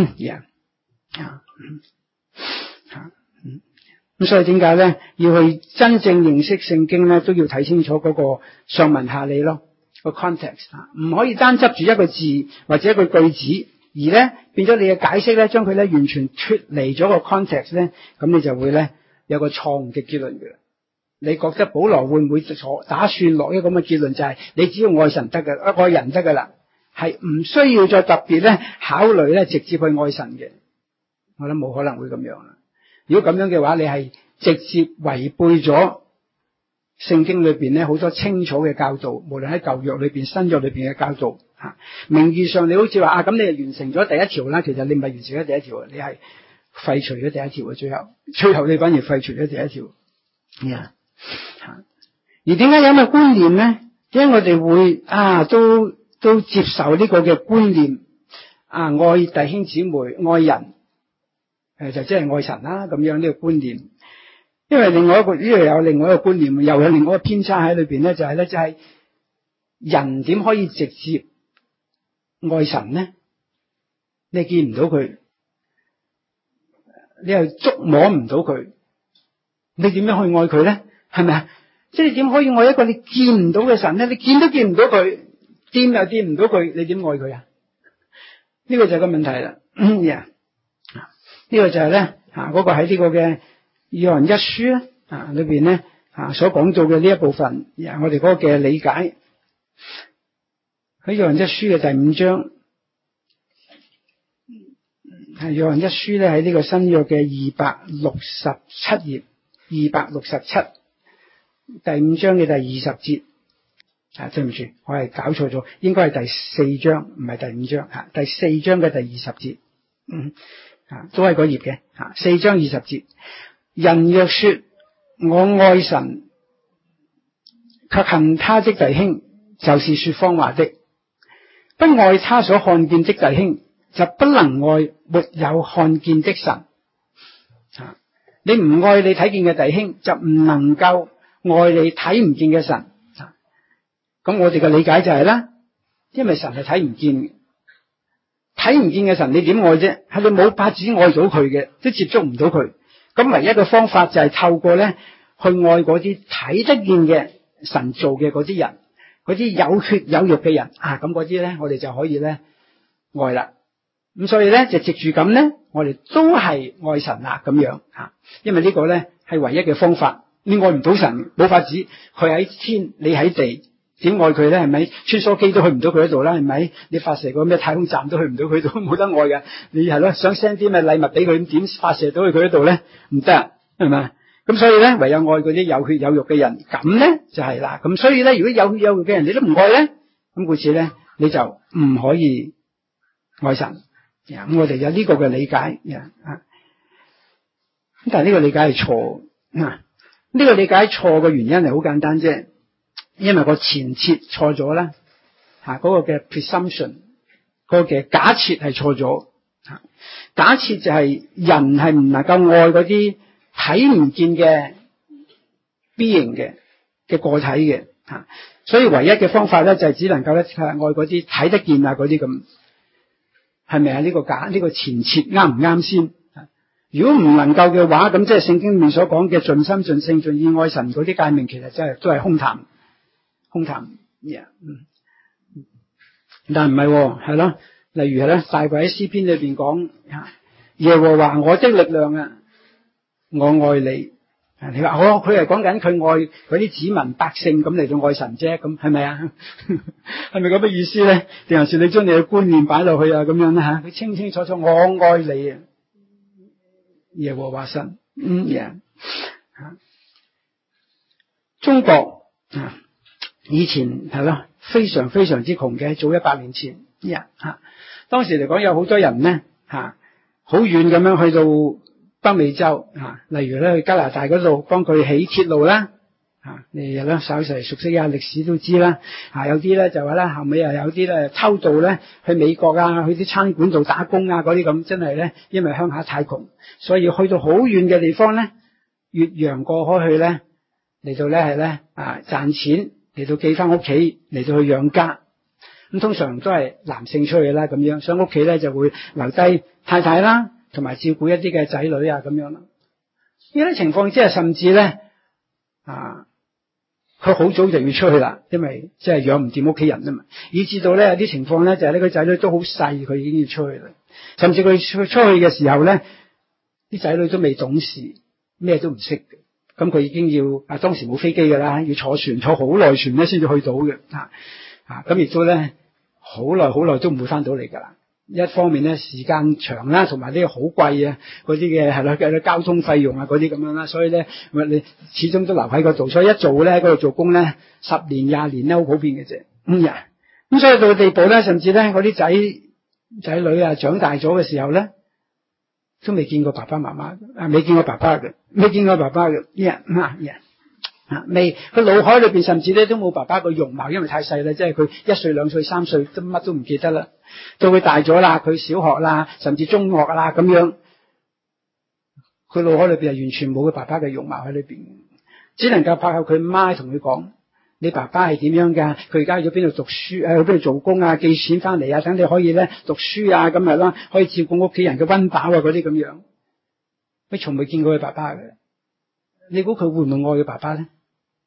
咁所以點解咧要去真正認識聖經咧，都要睇清楚嗰個上文下理咯，個 context 唔可以單執住一個字或者一個句子，而咧變咗你嘅解釋咧，將佢咧完全脫離咗個 context 咧，咁你就會咧有個錯誤嘅結論嘅。你覺得保羅會唔會打算落一個咁嘅結論，就係你只要愛神得嘅，愛人得噶啦，係唔需要再特別咧考慮咧直接去愛神嘅？我諗冇可能會咁樣啦。如果咁樣嘅話，你係直接違背咗聖經裏邊咧好多清楚嘅教導，無論喺舊約裏邊、新約裏邊嘅教導名義上你好似話咁你就完成咗第一條啦，其實你唔係完成咗第一條，你係廢除咗第一條嘅。最後你反而廢除咗第一條。而點解有咁嘅觀念咧？點解我哋會都接受呢個嘅觀念愛弟兄姊妹、愛人？就即係愛神啦，咁樣呢個觀念。因為另外一個呢度有另外一個觀念，又有另外一個偏差喺裏邊咧，就係人點可以直接愛神呢？你見唔到佢，你又觸摸唔到佢，你點樣去愛佢咧？係咪啊？即係你點可以愛一個你見唔到嘅神咧？你見都見唔到佢，掂又掂唔到佢，你點愛佢啊？呢個就係個問題啦。呢個就係咧嗰個喺呢個嘅約翰一書咧裏邊咧所講到嘅呢一部分，我哋嗰個嘅理解喺約翰一書嘅第5章，係約翰一書咧喺呢個新約嘅267頁267第5章嘅第20節對唔住，我係搞錯咗，應該係第4章，唔係第5章第4章嘅第20節。都係嗰頁嘅4章20節。人若說我愛神，卻恨他的弟兄，就是說謊話的。不愛他所看見的弟兄，就不能愛沒有看見的神。你唔愛你睇見嘅弟兄，就唔能夠愛你睇唔見嘅神。咁我哋嘅理解就係啦，因為神係睇唔見嘅。睇唔見嘅神你點愛啫？係你冇法子愛到佢嘅，都接觸唔到佢。咁唯一嘅方法就係透過咧去愛嗰啲睇得見嘅神做嘅嗰啲人，嗰啲有血有肉嘅人咁嗰啲咧我哋就可以咧愛啦。咁所以咧就藉住咁咧，我哋都係愛神啦咁樣因為呢個咧係唯一嘅方法。你愛唔到神，冇法子，佢喺天，你喺地。點愛佢咧？係咪穿梭機都去唔到佢嗰度啦？係咪你發射個咩太空站都去唔到佢度，冇得愛嘅。你係咯，想 send 啲咩禮物俾佢，點發射到去佢嗰度咧？唔得，係咪？咁所以咧，唯有愛嗰啲有血有肉嘅人，咁咧就係啦。咁所以咧，如果有血有肉嘅人你都唔愛咧，咁故此咧你就唔可以愛神。咁我哋有呢個嘅理解咁但係呢個理解係錯。呢個理解錯嘅原因係好簡單啫。因為個前設錯咗啦，嗰個嘅 presumption，嗰個嘅假設係錯咗。假設就係人係唔能夠愛嗰啲睇唔見嘅 being 嘅個體嘅，所以唯一嘅方法咧就係只能夠咧愛嗰啲睇得見嗰啲咁，係咪啊？呢個前設啱唔啱先？如果唔能夠嘅話，咁即係聖經裏面所講嘅盡心盡性盡意愛神嗰啲誡命，其實真係都係空談。但唔係係咯，例如係咧，大衛喺詩篇裏邊講耶和華我的力量啊，我愛你。你話佢係講緊佢愛嗰啲子民百姓咁嚟到愛神啫，咁係咪啊？係咪咁嘅意思咧？定還是你將你嘅觀念擺落去啊？咁樣咧吓，佢清清楚楚，我愛你啊！耶和華神，中國以前係咯，非常非常之窮嘅，早100年前當時嚟講有好多人咧好遠咁樣去到北美洲例如咧去加拿大嗰度幫佢起鐵路啦你又咧稍微熟悉下歷史都知啦有啲咧就話咧後尾又有啲咧偷渡咧去美國啊，去啲餐館度打工啊嗰啲咁，真係咧因為鄉下太窮，所以去到好遠嘅地方咧越洋過開去咧嚟到咧係咧賺錢嚟到寄翻屋企嚟到去養家，咁通常都係男性出去啦咁樣，所以屋企咧就會留低太太啦，同埋照顧一啲嘅仔女啊咁樣啦。呢啲情況之下，甚至咧佢好早就要出去啦，因為即係養唔掂屋企人啊嘛。以至到咧有啲情況咧就係呢個仔女都好細，佢已經要出去啦。甚至佢出去嘅時候咧，啲仔女都未懂事，咩都唔識嘅。咁佢已經要當時冇飛機噶啦，要坐船坐好耐船咧先至去到嘅咁亦都咧好耐都唔會翻到嚟噶啦。一方面咧時間長啦，同埋呢個好貴啊，嗰啲嘅係啦嘅交通費用啊嗰啲咁樣啦，所以咧你始終都留喺嗰度，所以一做咧喺嗰度做工咧10年20年咧好普遍嘅啫。咁所以到地步咧，甚至咧嗰啲仔女長大咗嘅時候咧，都未見過爸爸媽媽，未見過爸爸嘅，未，佢腦海裏邊甚至咧都冇爸爸個容貌，因為太細啦，即係佢1歲2歲3歲都乜都唔記得啦。到佢大咗啦，佢小學啦，甚至中學啦咁樣，佢腦海裏邊係完全冇佢爸爸嘅容貌喺裏邊，只能夠靠佢媽同佢講：你爸爸係點樣噶？佢而家去咗邊度讀書？去邊度做工啊？寄錢翻嚟啊？等你可以咧讀書啊？咁係啦，可以照顧屋企人嘅溫飽啊嗰啲咁樣。佢從未見過佢爸爸嘅，你估佢會唔會愛佢爸爸咧？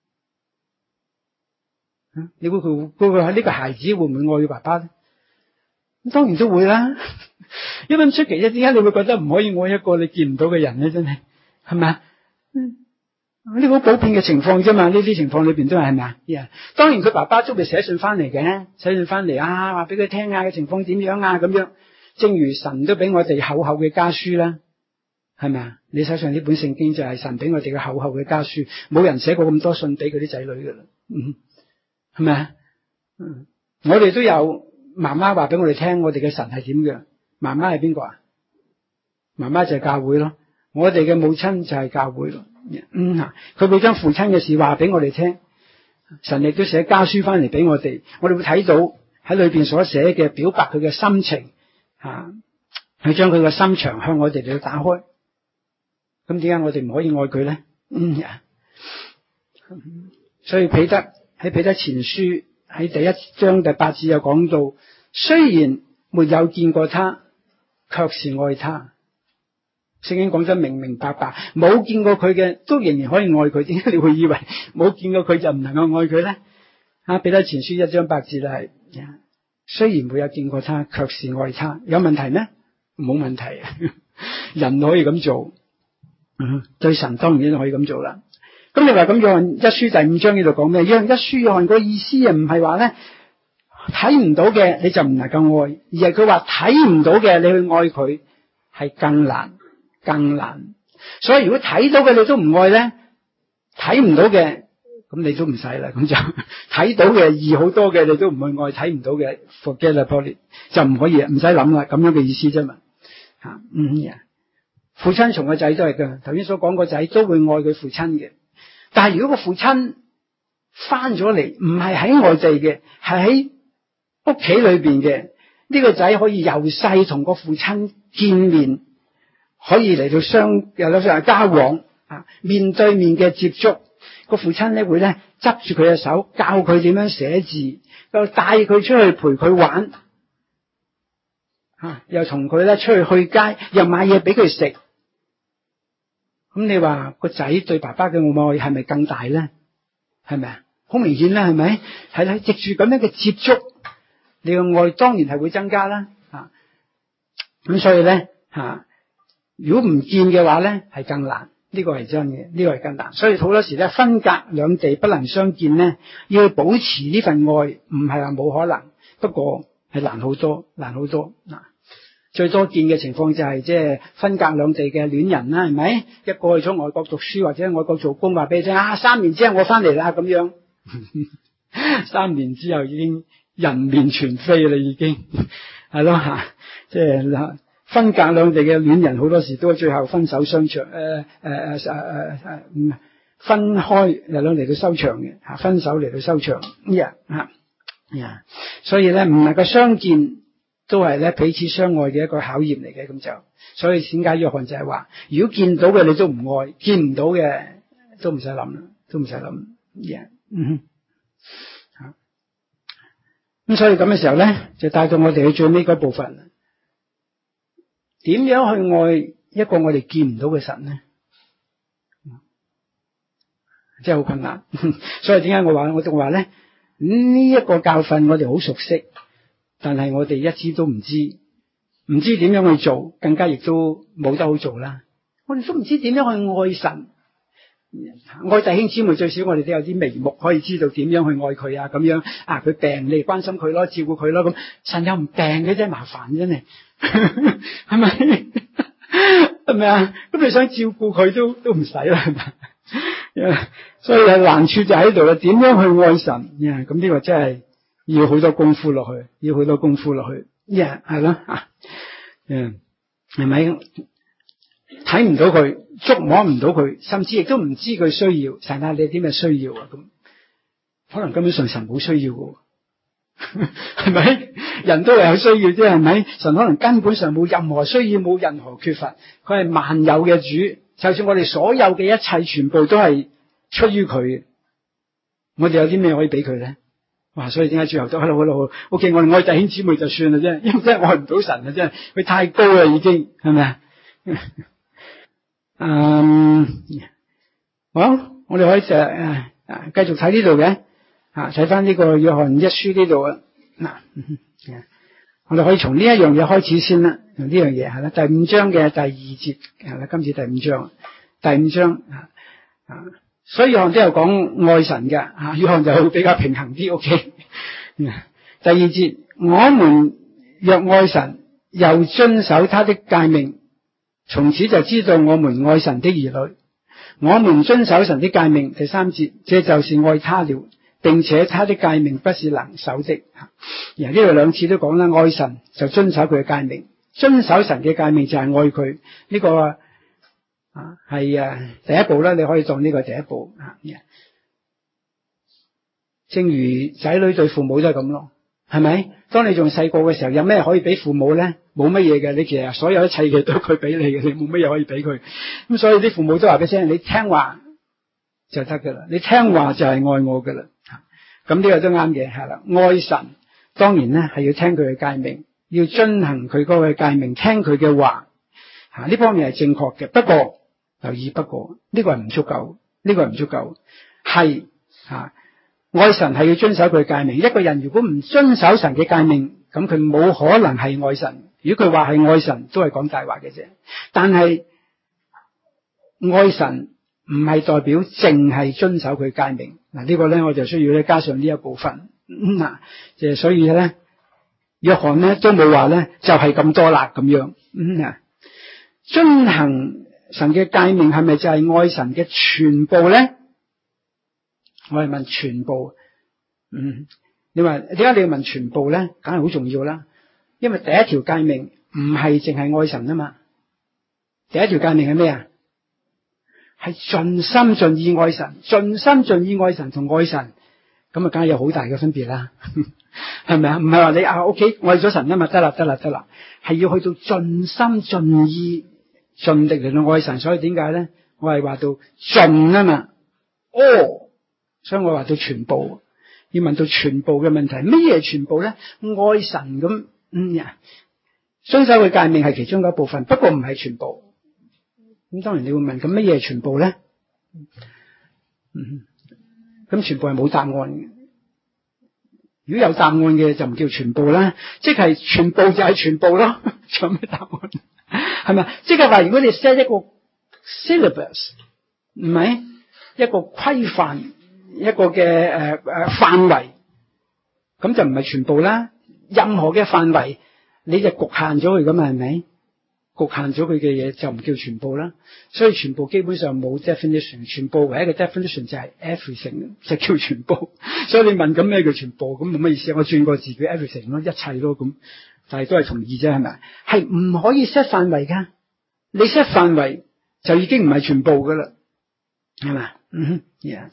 你估佢喺呢個孩子會唔會愛佢爸爸咧？當然都會啦，因為唔出奇啫。點解你會覺得唔可以愛一個你見唔到嘅人咧？真係係咪啊？呢個好普遍嘅情況啫嘛。呢啲情況裏邊都係咪啊？當然佢爸爸都會寫信翻嚟嘅，寫信翻嚟話俾佢聽嘅情況點樣咁樣。正如神都俾我哋厚厚嘅家書啦，係咪啊？你手上呢本聖經就係神俾我哋嘅厚厚嘅家書，冇人寫過咁多信俾佢啲仔女噶啦。係咪啊？我哋都有媽媽話俾我哋聽，我哋嘅神係點嘅？媽媽係邊個啊？媽媽就係教會咯。我哋嘅母親就係教會咯。佢會將父親嘅事話俾我哋聽，神亦都寫家書翻嚟俾我哋，我哋會睇到喺裏邊所寫嘅表白佢嘅心情，去將佢嘅心牆向我哋嚟到打開。咁點解我哋唔可以愛佢咧？所以彼得喺彼得前書喺第1章第8節又講到，雖然沒有見過他，卻是愛他。聖經講得明明白白，冇見過佢嘅都仍然可以愛佢。點解你會以為冇見過佢就唔能夠愛佢咧？彼得前書1章8節係，雖然沒有見過他，卻是愛他。有問題咩？冇問題。人可以咁做，對神當然可以咁做啦。咁你話咁約翰一書第5章呢度講咩？約翰一書約翰個意思唔係話咧睇唔到嘅你就唔能夠愛，而係佢話睇唔到嘅你去愛佢係更難。所以如果睇到嘅你都唔愛咧，睇唔到嘅咁你都唔使啦，咁就睇到嘅易好多嘅你都唔去愛，睇唔到嘅 forget about it 就唔可以，唔使諗啦，咁樣嘅意思啫嘛。父親從個仔都係噶，頭先所講個仔都會愛佢父親嘅。但係如果個父親翻咗嚟，唔係喺外地嘅，係喺屋企裏邊嘅，呢個仔可以由細同個父親見面，可以嚟到有交往，面對面嘅接觸。個父親咧會咧執住佢嘅手，教佢點樣寫字，又帶佢出去陪佢玩，又同佢咧出去街，又買嘢俾佢食。咁你話個仔對爸爸嘅愛係咪更大咧？係咪啊？好明顯啦，係咪？係啦，藉住咁樣嘅接觸，你嘅愛當然係會增加啦。咁所以咧如果唔見嘅話咧，係更難。呢個係真嘅，呢個係更難。所以好多時咧，分隔兩地不能相見咧，要去保持呢份愛，唔係話冇可能，不過係難好多，難好多。嗱，最多見嘅情況就係即係分隔兩地嘅戀人啦，係咪？一個去咗外國讀書或者外國做工，話俾你聽3年之後我翻嚟啦咁樣，3年之後已經人面全非啦，已經係咯吓，即係分隔兩地嘅戀人好多時都最後分手收場，分開又嚟到收場嘅吓，分手嚟到收場所以咧唔能夠相見都係咧彼此相愛嘅一個考驗嚟嘅，咁就所以點解約翰就係話，如果見到嘅你都唔愛，見唔到嘅都唔使諗啦，都唔使諗咁所以咁嘅時候咧，就帶到我哋去最尾嗰部分。點樣去愛一個我哋見唔到嘅神呢？真係好困難。所以點解我仲話咧，呢一個教訓我哋好熟悉，但係我哋一知都唔知點樣去做，更加亦都冇得好做啦。我哋都唔知點樣去愛神，愛弟兄姊妹，最少我哋都有啲眉目可以知道點樣去愛佢啊，咁樣啊，佢病你哋關心佢咯，照顧佢咯，咁神又唔病嘅啫，麻煩真係。係咪？係咪啊？咁你想照顧佢都唔使啦，係咪？所以難處就喺度啦。點樣去愛神？咁呢個真係要好多功夫落去，係咯係咪？睇唔到佢，觸摸唔到佢，甚至亦都唔知佢需要。神啊，你有啲咩需要啊？咁可能根本上神冇需要嘅。係咪？人都係有需要啫，係咪？神可能根本上冇任何需要，冇任何缺乏，佢係萬有嘅主。就算我哋所有嘅一切，全部都係出於佢。我哋有啲咩可以俾佢咧？哇！所以點解最後都喺度？OK， 我哋愛弟兄姊妹就算啦啫，因為真係愛唔到神啊，真係佢太高啦，已經係咪啊？好，我哋可以繼續睇呢度嘅。睇翻呢個約翰一書呢度我哋可以從呢一樣嘢開始先啦。呢樣嘢係啦，第5章嘅第2節係啦，今次第5章所以約翰都有講愛神嘅約翰就會比較平衡啲。OK， 第2節，我們若愛神，又遵守他的誡命，從此就知道我們愛神的兒女。我們遵守神的誡命，第3節，這就是愛他了。並且他的誡命不是能守的。呢度2次都講啦，愛神就遵守佢嘅誡命，遵守神嘅誡命就係愛佢。呢個係第一步啦，你可以當呢個第一步。正如仔女對父母都係咁咯，係咪？當你仲細個嘅時候，有咩可以俾父母咧？冇乜嘢嘅，你其實所有一切嘅都佢俾你嘅，你冇乜嘢可以俾佢。咁所以啲父母都話俾聲，你聽話就得噶啦，你聽話就係愛我噶啦。咁呢個都啱嘅，係啦。愛神當然咧係要聽佢嘅誡命，要遵行佢嗰個誡命，聽佢嘅話。呢方面係正確嘅。不過留意，不過呢個係唔足夠，係愛神係要遵守佢嘅誡命。一個人如果唔遵守神嘅誡命，咁佢冇可能係愛神。如果佢話係愛神，都係講大話嘅啫。但係愛神唔係代表淨係遵守佢誡命。呢個咧我就需要咧加上呢一部分。所以咧約翰咧都冇話咧就係咁多啦咁樣。遵行神嘅誡命係咪就係愛神嘅全部咧？我係問全部。你話點解你要問全部咧？梗係好重要啦。因為第一條誡命唔係淨係愛神啊嘛。第一條誡命係咩啊？係盡心盡意愛神，盡心盡意愛神同愛神，咁啊，梗係有好大嘅分別啦，係咪啊？唔係話你OK 愛咗神啊嘛，得啦，係要去到盡心盡意盡力嚟到愛神。所以點解咧？我係話到盡啊嘛，所以我話到全部，要問到全部嘅問題。咩嘢全部咧？愛神咁，遵守佢誡命係其中嘅一部分，不過唔係全部。咁當然你會問，咁乜嘢係全部咧？咁全部係冇答案嘅。如果有答案嘅就唔叫全部啦，即係全部就係全部咯。仲有咩答案？ 係咪？即係話如果你 set 一個 syllabus， 唔係一個規範，一個嘅範圍，咁就唔係全部啦。任何嘅範圍你就局限咗佢噶嘛，係咪？局限咗佢嘅嘢就唔叫全部啦。所以全部基本上冇 definition， 全部唯一嘅 definition 就係 everything， 就叫全部。所以你問咁咩叫全部，咁冇乜意思。我轉過字叫 everything 咯，一切咯咁，但係都係同意啫，係咪？係唔可以 set 範圍噶，你 set 範圍就已經唔係全部噶啦，係咪？Yeah。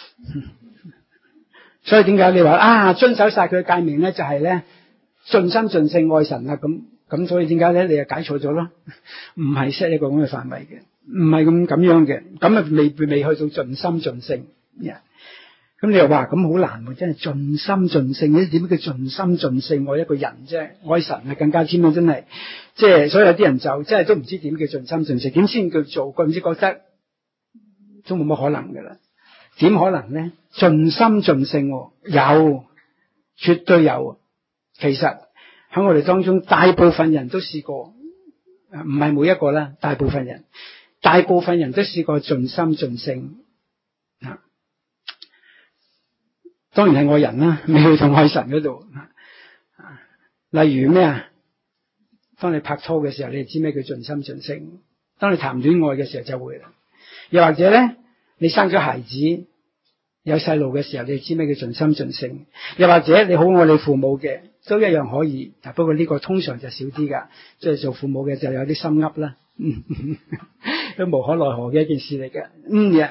所以點解你話遵守晒佢嘅誡命咧，就係咧盡心盡性愛神啊咁，所以點解咧你就解錯咗咯？唔係 set 一個咁嘅範圍嘅，唔係咁樣嘅，咁啊未去到盡心盡性。咁你又話咁好難喎，真係盡心盡性，你點叫盡心盡性愛一個人啫？愛神啊更加添啊，真係，即係所以有啲人就真係都唔知點叫盡心盡性，點先叫做？佢唔知覺得都冇乜可能噶啦，點可能咧？盡心盡性有，絕對有。其實喺我哋當中，大部分人都試過，唔係每一個啦，大部分人都試過盡心盡性。當然係愛人啦，未去到愛神嗰度。例如咩啊？當你拍拖嘅時候，你就知咩叫盡心盡性。當你談戀愛嘅時候就會啦。又或者咧，你生咗孩子有細路嘅時候，你就知咩叫盡心盡性。又或者你好愛你父母嘅，都一樣可以。不過呢個通常就少啲噶，即係做父母嘅就有啲心噏啦，都無可奈何嘅一件事嚟嘅。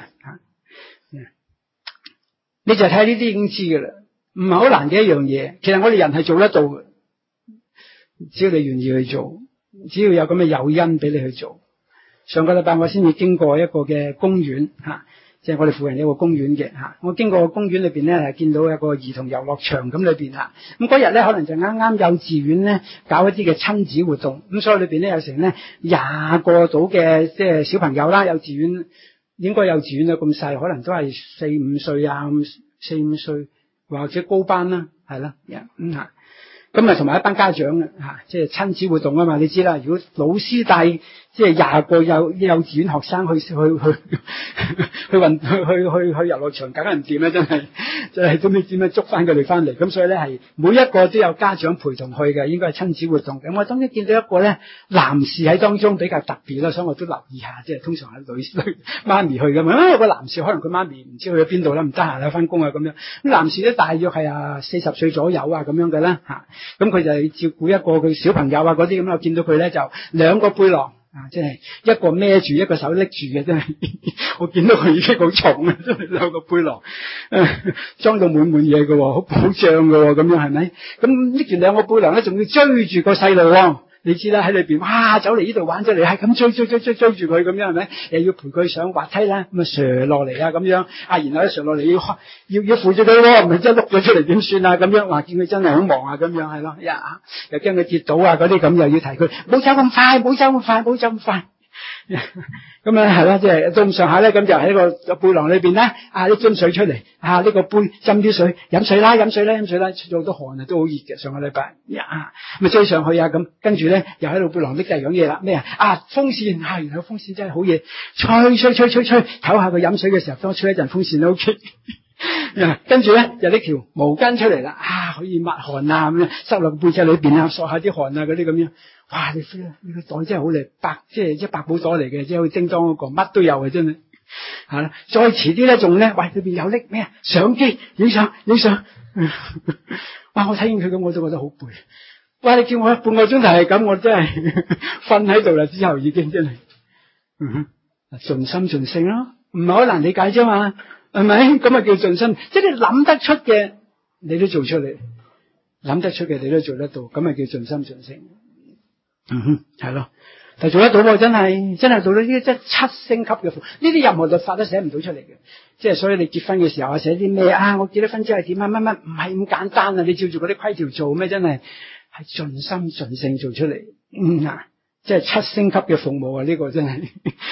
你就睇呢啲已經知噶啦，唔係好難嘅一樣嘢。其實我哋人係做得到嘅，只要你願意去做，只要有咁嘅誘因俾你去做。上個禮拜我先至經過一個嘅公園即係我哋附近有個公園嘅我經過個公園裏邊咧，係見到一個兒童遊樂場咁裏邊咁嗰日咧可能就啱啱幼稚園咧搞一啲嘅親子活動，咁所以裏邊咧有成咧20個到嘅即係小朋友啦，幼稚園。應該幼稚園咁細，可能都係4-5歲4-5歲或者高班啦，係啦，咁啊同埋一班家長即係親子活動啊嘛，你知啦。如果老師帶即係20個幼稚園學生去遊樂場，梗係唔掂啦，真係都唔知點樣捉翻佢哋翻嚟。咁所以咧係每一個都有家長陪同去嘅，應該係親子活動。咁我當時見到一個咧男士喺當中比較特別啦，所以我都留意下，即係通常係女媽咪去噶嘛。有個男士可能佢媽咪唔知去咗邊度啦，唔得閒啦，翻工啊咁樣。咁男士咧大約係40歲左右咁樣嘅啦咁佢就係照顧一個佢小朋友嗰啲咁，我見到佢咧就2個背囊即係一個孭住，一個手拎住嘅，真係我見到佢已經好重啊，真係2個背囊裝到滿嘢嘅，好脹嘅咁樣係咪？咁拎住2個背囊咧，仲要追住個細路你知啦，喺裏邊哇走嚟呢度玩咗嚟，係咁追住佢咁樣係咪？又要陪佢上滑梯啦，咁啊瀡落嚟咁樣然後咧瀡落嚟要扶住佢喎，唔係真係碌咗出嚟點算啊？咁樣話見佢真係好忙咁樣係咯，又驚佢跌倒嗰啲咁，又要提佢冇走咁快咁係啦，即係到咁上下咧，咁就喺個背囊裏邊咧啲樽水出嚟呢個杯斟啲水飲水啦，出咗好多汗都好熱嘅。上個禮拜咪追上去咁，跟住咧又喺度背囊拎第二樣嘢啦，咩風扇原來風扇真係好嘢，吹，唞下佢飲水嘅時候多吹一陣風扇都 OK。跟住咧就拎條毛巾出嚟啦，可以抹汗咁樣，塞落個背脊裏邊索下啲汗嗰啲咁樣。哇！你個袋真係好靚，即係百寶袋嚟嘅，即係好似叮當嗰個，乜都有真係再遲啲咧，仲咧，裏邊有拎咩相機影相。哇！我睇見佢咁，我都覺得好攰。哇！你叫我半個鐘頭係咁，我真係瞓喺度啦。之後已經真係盡心盡性咯，唔係好難理解啫嘛，係咪？咁啊叫盡心，即係你諗得出嘅你都做出嚟，諗得出嘅你都做得到，咁啊叫盡心盡性。係咯，但係做得到喎，真係做到呢啲即係7星級嘅服，呢啲任何律法都寫唔到出嚟嘅。即係所以你結婚嘅時候寫啲咩我結咗婚之後係點乜唔係咁簡單你照住嗰啲規條做咩？真係盡心盡性做出嚟。即係7星級嘅服務呢個真係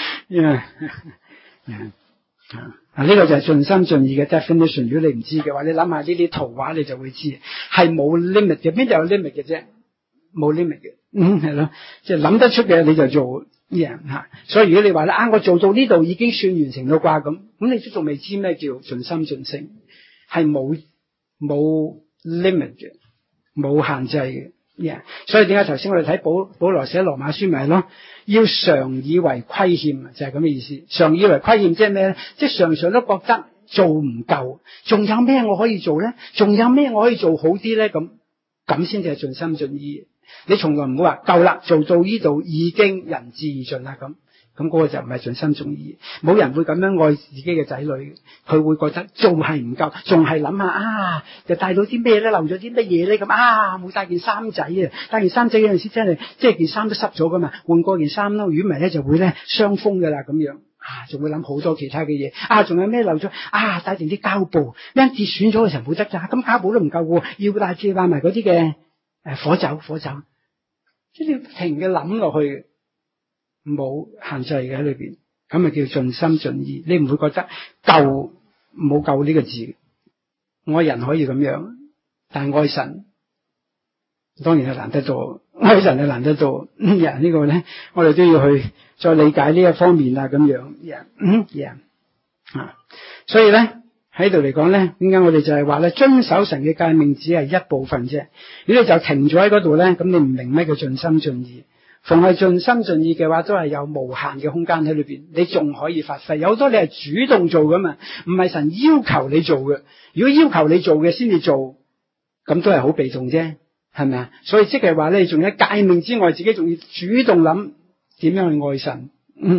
呢個就係盡心盡意嘅 definition。如果你唔知嘅話，你諗下呢啲圖畫你就會知係冇 limit 嘅，邊度有 limit 嘅啫？冇 limit 嘅。 係咯，即係諗得出嘅你就做吓。所以如果你話咧我做到呢度已經算完成咗啩咁你都仲未知咩叫盡心盡性，係冇 limit 嘅，冇限制嘅。所以點解頭先我哋睇保羅寫羅馬書咪係咯，要常以為虧欠就係咁嘅意思。常以為虧欠即係咩咧？即係常常都覺得做唔夠，仲有咩我可以做咧？仲有咩我可以做好啲咧？咁先至係盡心盡意。你從來唔好話夠啦，做到呢度已經仁至義盡啦咁嗰個就唔係盡心盡意。冇人會咁樣愛自己嘅仔女，佢會覺得仲係唔夠，仲係諗下就帶到啲咩咧，漏咗啲乜嘢咧咁冇帶件衫仔帶件衫仔嗰陣時真係即係件衫都濕咗噶嘛，換過件衫咯，如果唔係咧就會咧傷風噶啦咁樣仲會諗好多其他嘅嘢仲有咩漏咗帶定啲膠布，一跌損咗嘅時候冇得咋，咁膠布都唔夠喎，要帶埋嗰啲嘅火酒，即係你不停嘅諗落去，冇限制嘅喺裏邊，咁咪叫盡心盡意。你唔會覺得夠，冇夠呢個字。愛人可以咁樣，但係愛神當然係難得到，愛神係難得到。人呢個咧，我哋都要去再理解呢一方面咁樣。所以咧喺度嚟講咧，點解我哋就係話咧，遵守神嘅誡命只係一部分啫。如果你就停咗喺嗰度咧，咁你唔明咩叫盡心盡意。逢係盡心盡意嘅話，都係有無限嘅空間喺裏邊，你仲可以發揮。有好多你係主動做噶嘛，唔係神要求你做嘅。如果要求你做嘅先至做，咁都係好被動啫，係咪啊？所以即係話咧，你仲喺誡命之外，自己仲要主動諗點樣去愛神。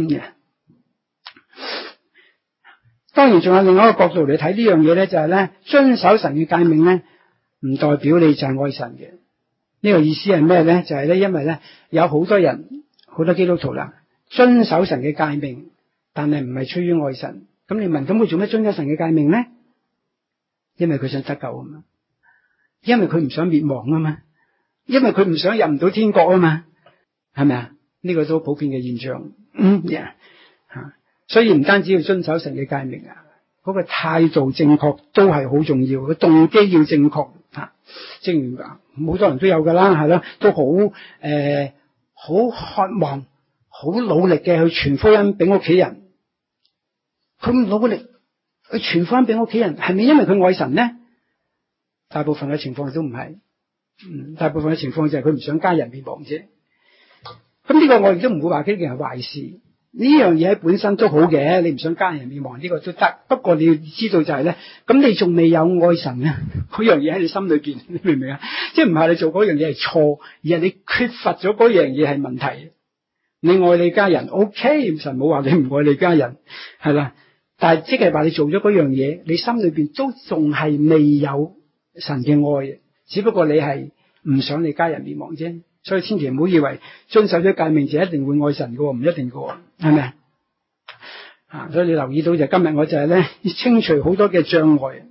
當然仲有另外一個角度嚟睇呢樣嘢咧，就係咧，遵守神嘅誡命咧，唔代表你就係愛神嘅。呢個意思係咩咧？就係咧，因為咧有好多人，好多基督徒啦，遵守神嘅誡命，但係唔係出於愛神。咁你問，咁佢做咩遵守神嘅誡命咧？因為佢想得救啊嘛，因為佢唔想滅亡啊嘛，因為佢唔想入唔到天國啊嘛，係咪啊？呢個都普遍嘅現象。所以唔單止要遵守神嘅誡命嗰個態度正確都係好重要，個動機要正確正如好多人都有噶啦，係咯，都好好渴望、好努力嘅去傳福音俾屋企人。佢唔努力去傳福音俾屋企人，係咪因為佢愛神呢？大部分嘅情況都唔係，大部分嘅情況就係佢唔想家人滅亡啫。咁呢個我亦都唔會話呢件係壞事。呢樣嘢喺本身都好嘅，你唔想家人滅亡呢個都得。不過你要知道就係咧，咁你仲未有愛神咧，嗰樣嘢喺你心裏邊，你明唔明啊？即係唔係你做嗰樣嘢係錯，而係你缺乏咗嗰樣嘢係問題。你愛你家人 ，OK， 神冇話你唔愛你家人，係啦。但係即係話你做咗嗰樣嘢，你心裏邊都仲係未有神嘅愛，只不過你係唔想你家人滅亡啫。所以千祈唔好以為遵守咗誡命就一定會愛神嘅，唔一定嘅，係咪所以你留意到就今日我就係咧要清除好多嘅障礙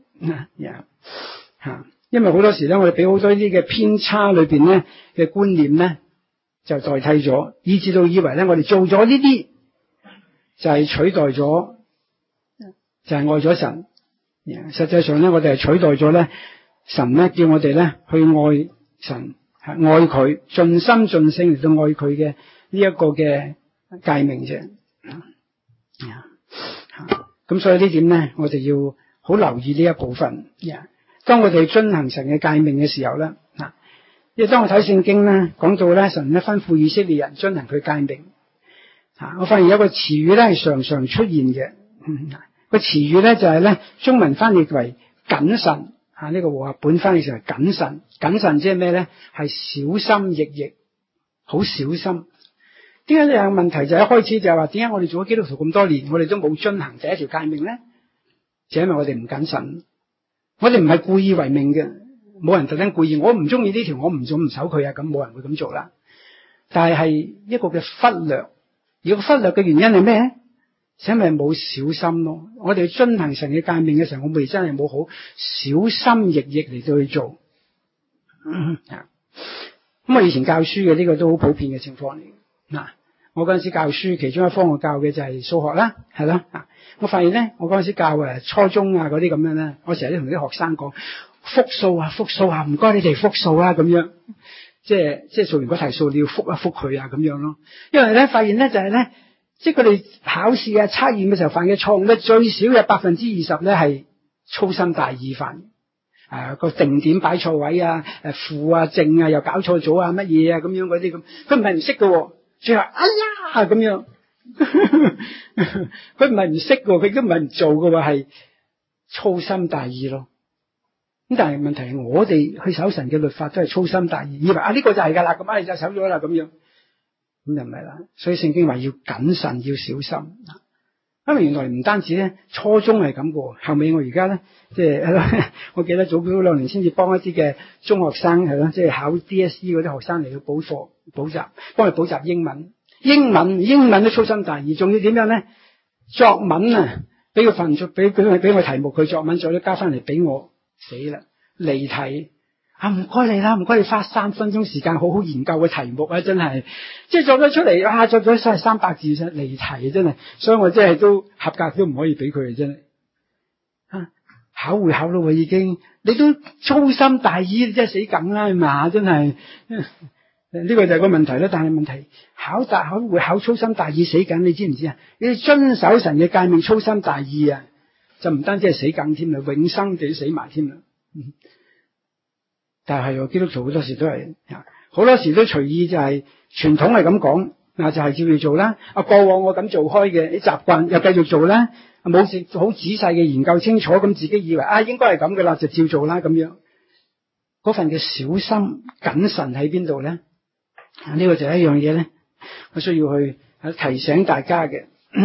因為好多時咧我哋俾好多呢啲嘅偏差裏邊咧嘅觀念咧就代替咗，以至到以為咧我哋做咗呢啲就係取代咗，就係愛咗神。實際上咧我哋係取代咗咧神咧叫我哋咧去愛神。愛佢盡心盡性嚟到愛佢嘅呢一個嘅誡命啫。咁所以呢點咧，我哋要好留意呢一部分。當我哋遵行神嘅誡命嘅時候咧，因為當我睇聖經咧，講到咧神咧吩咐以色列人遵行佢誡命，我發現有個詞語咧係常常出現嘅。個詞語咧就係咧中文翻譯為謹慎。呢個和合本翻譯成係謹慎，謹慎即係咩咧？係小心翼翼，好小心。點解你有問題就係一開始就係話，點解我哋做咗基督徒咁多年，我哋都冇遵行第一條誡命咧？就因為我哋唔謹慎，我哋唔係故意為命嘅，冇人特登故意，我唔中意呢條，我唔守佢咁冇人會咁做啦。但係一個嘅忽略，而個忽略嘅原因係咩？因為冇小心咯，我哋遵行神嘅誡命嘅時候，我哋真係冇好小心翼翼嚟到去做。咁我以前教書嘅呢個都好普遍嘅情況嚟。我嗰陣時教書，其中一科我教嘅就係數學啦，係咯。我發現咧，我嗰陣時教初中嗰啲咁樣咧，我成日都同啲學生講複數啊，唔該你哋複數啊咁樣。 即係做完嗰題數你要復一復佢啊咁樣咯。因為咧發現咧就係咧，即係佢哋考試啊測驗嘅時候犯嘅錯誤咧，最少有20%咧係粗心大意犯。個定點擺錯位啊，負啊正啊又搞錯咗啊乜嘢啊咁樣嗰啲咁，佢唔係唔識嘅，最後哎呀咁樣，佢唔係唔識嘅，佢都唔係唔做嘅話係粗心大意咯。咁但係問題係我哋去守神嘅律法都係粗心大意，以為呢個就係噶啦，咁你就守咗啦咁樣，咁就唔係啦。所以聖經話要謹慎要小心。因為原來唔單止咧，初中係咁嘅，後尾我而家咧，即係我記得早2年先至幫一啲嘅中學生係咯，即係考 DSE 嗰啲學生嚟到補課補習，幫佢補習英文都粗心大意，仲要點樣咧？作文啊，俾佢份俾我題目佢作文，再都交翻嚟俾我，死啦，離題。唔該你啦，唔該你花3分鐘時間好好研究嘅題目啊，真係，即係作咗出嚟，作咗晒300字啫，離題真係，所以我真係都合格都唔可以俾佢真係。考會考到我已經，你都粗心大意，你真係死梗啦，係嘛，真係。呢個就係個問題啦，但係問題考會考粗心大意死梗，你知唔知啊？你遵守神嘅誡命粗心大意啊，就唔單止係死梗添啦，永生地死埋添啦。但係基督徒好多時都係，好多時都隨意就係傳統係咁講，就係照住做啦。過往我咁做開嘅，你習慣又繼續做啦，冇好仔細嘅研究清楚，咁自己以為應該係咁嘅啦，就照做啦咁樣。嗰份嘅小心謹慎喺邊度咧？呢個就係一樣嘢咧，我需要去提醒大家嘅。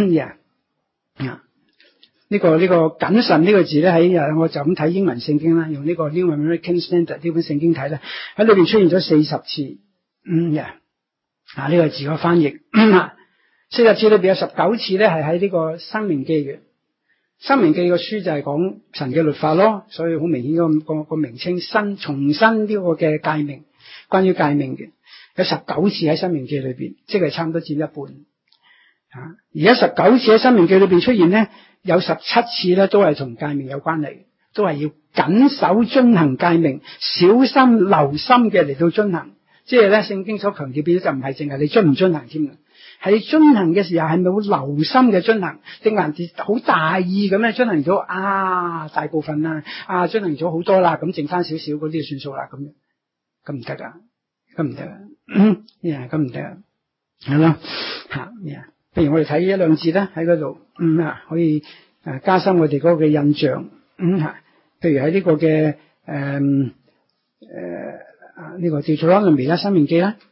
呢個謹慎呢個字咧，喺我就咁睇英文聖經啦，用呢個 New American Standard 呢本聖經睇咧，喺裏邊出現咗40次。呢個字個翻譯40次裏邊有19次咧係喺呢個申命記嘅。申命記個書就係講神嘅律法咯，所以好明顯個名稱重新呢個嘅誡命，關於誡命嘅有19次喺申命記裏邊，即係差唔多佔一半。而家19次喺申命記裏邊出現咧，有17次咧都係同誡命有關係，都係要謹守遵行誡命，小心留心嘅嚟到遵行。即係咧，聖經所強調嘅就唔係淨係你遵唔遵行添，係你遵行嘅時候係咪好留心嘅遵行，定還是好大意咁咧遵行咗大部分啦，遵行咗好多啦，咁剩翻少少嗰啲就算數啦咁樣，咁唔得噶，咁唔得啊，咁唔得啊，係咯譬如我哋睇1-2節咧喺嗰度，可以加深我哋嗰個嘅印象。譬如喺呢個嘅呢個叫做《Deuteronomy》啦，《申命記》啦，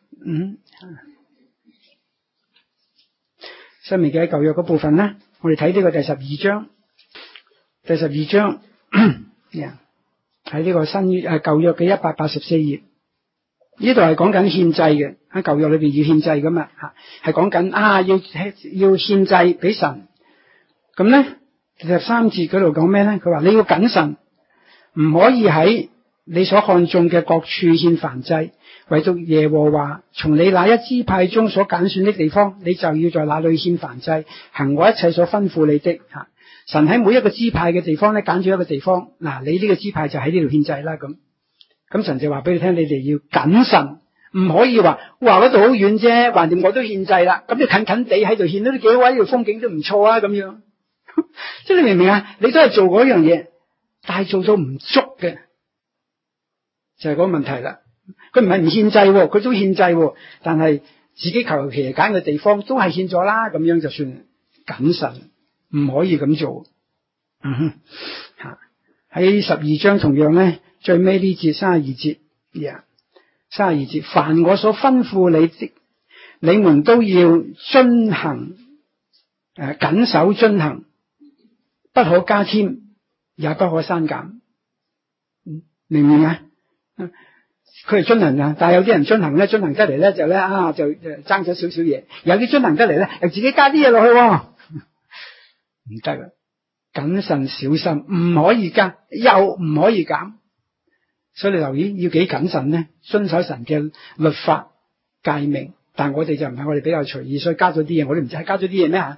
申命記喺舊約嗰部分咧，我哋睇呢個第12章，第12章喺呢個舊約嘅184頁，呢度係講緊獻祭嘅，喺舊約裏邊要獻祭噶嘛，係講緊要獻祭俾神。咁咧13節嗰度講咩咧？佢話你要謹慎，唔可以喺你所看中嘅各處獻燔祭，唯獨耶和華從你那一支派中所揀選的地方，你就要在那裏獻燔祭，行我一切所吩咐你的。神喺每一個支派嘅地方咧，揀咗一個地方，你呢個支派就喺呢度獻祭啦。咁神就話俾你聽，你哋要謹慎，唔可以話嗰度好遠啫，橫掂我都獻祭啦，咁你近近地喺度獻都幾好啊，呢度風景都唔錯啊，咁樣。即係你明唔明啊？你都係做嗰樣嘢，但係做到唔足嘅，就係嗰個問題啦。佢唔係唔獻祭，佢都獻祭，但係自己求其揀嘅地方都係獻咗啦，咁樣就算謹慎，唔可以咁做。喺12章同樣咧，最尾呢節32節，凡我所吩咐你的，你們都要遵行，謹守遵行，不可加添，也不可刪減。明唔明啊？佢係遵行啊，但係有啲人遵行得嚟咧就爭咗少少嘢，有啲遵行得嚟咧又自己加啲嘢落去，唔得啊！謹慎小心，唔可以加，又唔可以減。所以你留意要幾謹慎呢？遵守神嘅律法誡命，但我哋就唔係，我哋比較隨意，所以加咗啲嘢，我哋唔知係加咗啲嘢咩吓？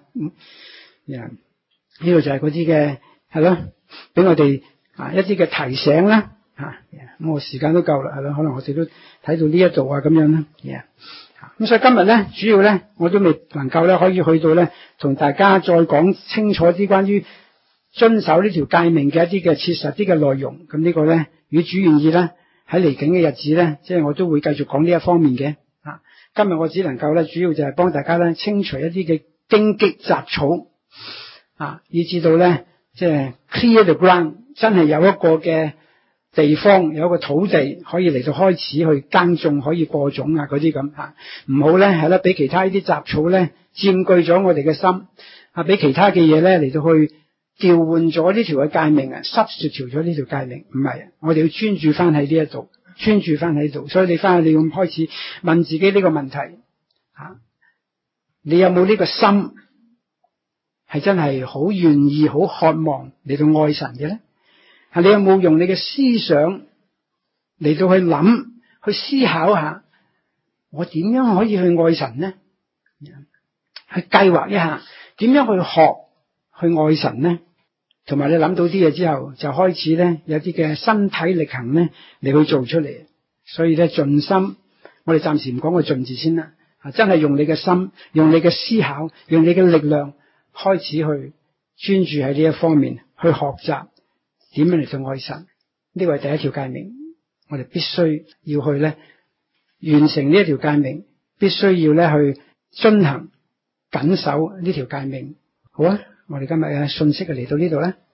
呢個就係嗰啲嘅係咯，俾我哋一啲嘅提醒啦。 咁我時間都夠啦，係咯，可能我哋都睇到呢一度啊咁樣啦。咁所以今日咧，主要咧我都未能夠咧可以去到咧同大家再講清楚啲關於遵守呢條誡命嘅一啲嘅切實啲嘅內容。咁呢個咧，如果主願意咧，喺嚟緊嘅日子咧，即係我都會繼續講呢一方面嘅。今日我只能夠咧，主要就係幫大家咧清除一啲嘅荊棘雜草，以至到咧即係 clear the ground， 真係有一個嘅地方，有一個土地可以嚟到開始去耕種，可以播種啊嗰啲咁吓，唔好咧係啦，俾其他呢啲雜草咧佔據咗我哋嘅心，俾其他嘅嘢咧嚟到去調換咗呢條嘅誡命substitute咗呢條誡命，唔係，我哋要專注翻喺呢一度。專注翻喺度，所以你翻去你要開始問自己呢個問題，你有冇呢個心係真係好願意、好渴望嚟到愛神嘅咧？你有冇用你嘅思想嚟到去諗、去思考下，我點樣可以去愛神呢？去計劃一下，點樣去學去愛神呢？同埋你諗到啲嘢之後，就開始咧有啲嘅身體力行咧嚟去做出嚟。所以咧盡心，我哋暫時唔講個盡字先啦。真係用你嘅心，用你嘅思考，用你嘅力量，開始去專注喺呢一方面，去學習點樣嚟到愛神。呢個係第一條誡命，我哋必須要去咧完成呢一條誡命，必須要咧去遵行、謹守呢條誡命。好啊！我哋今日嘅信息就嚟到呢度啦。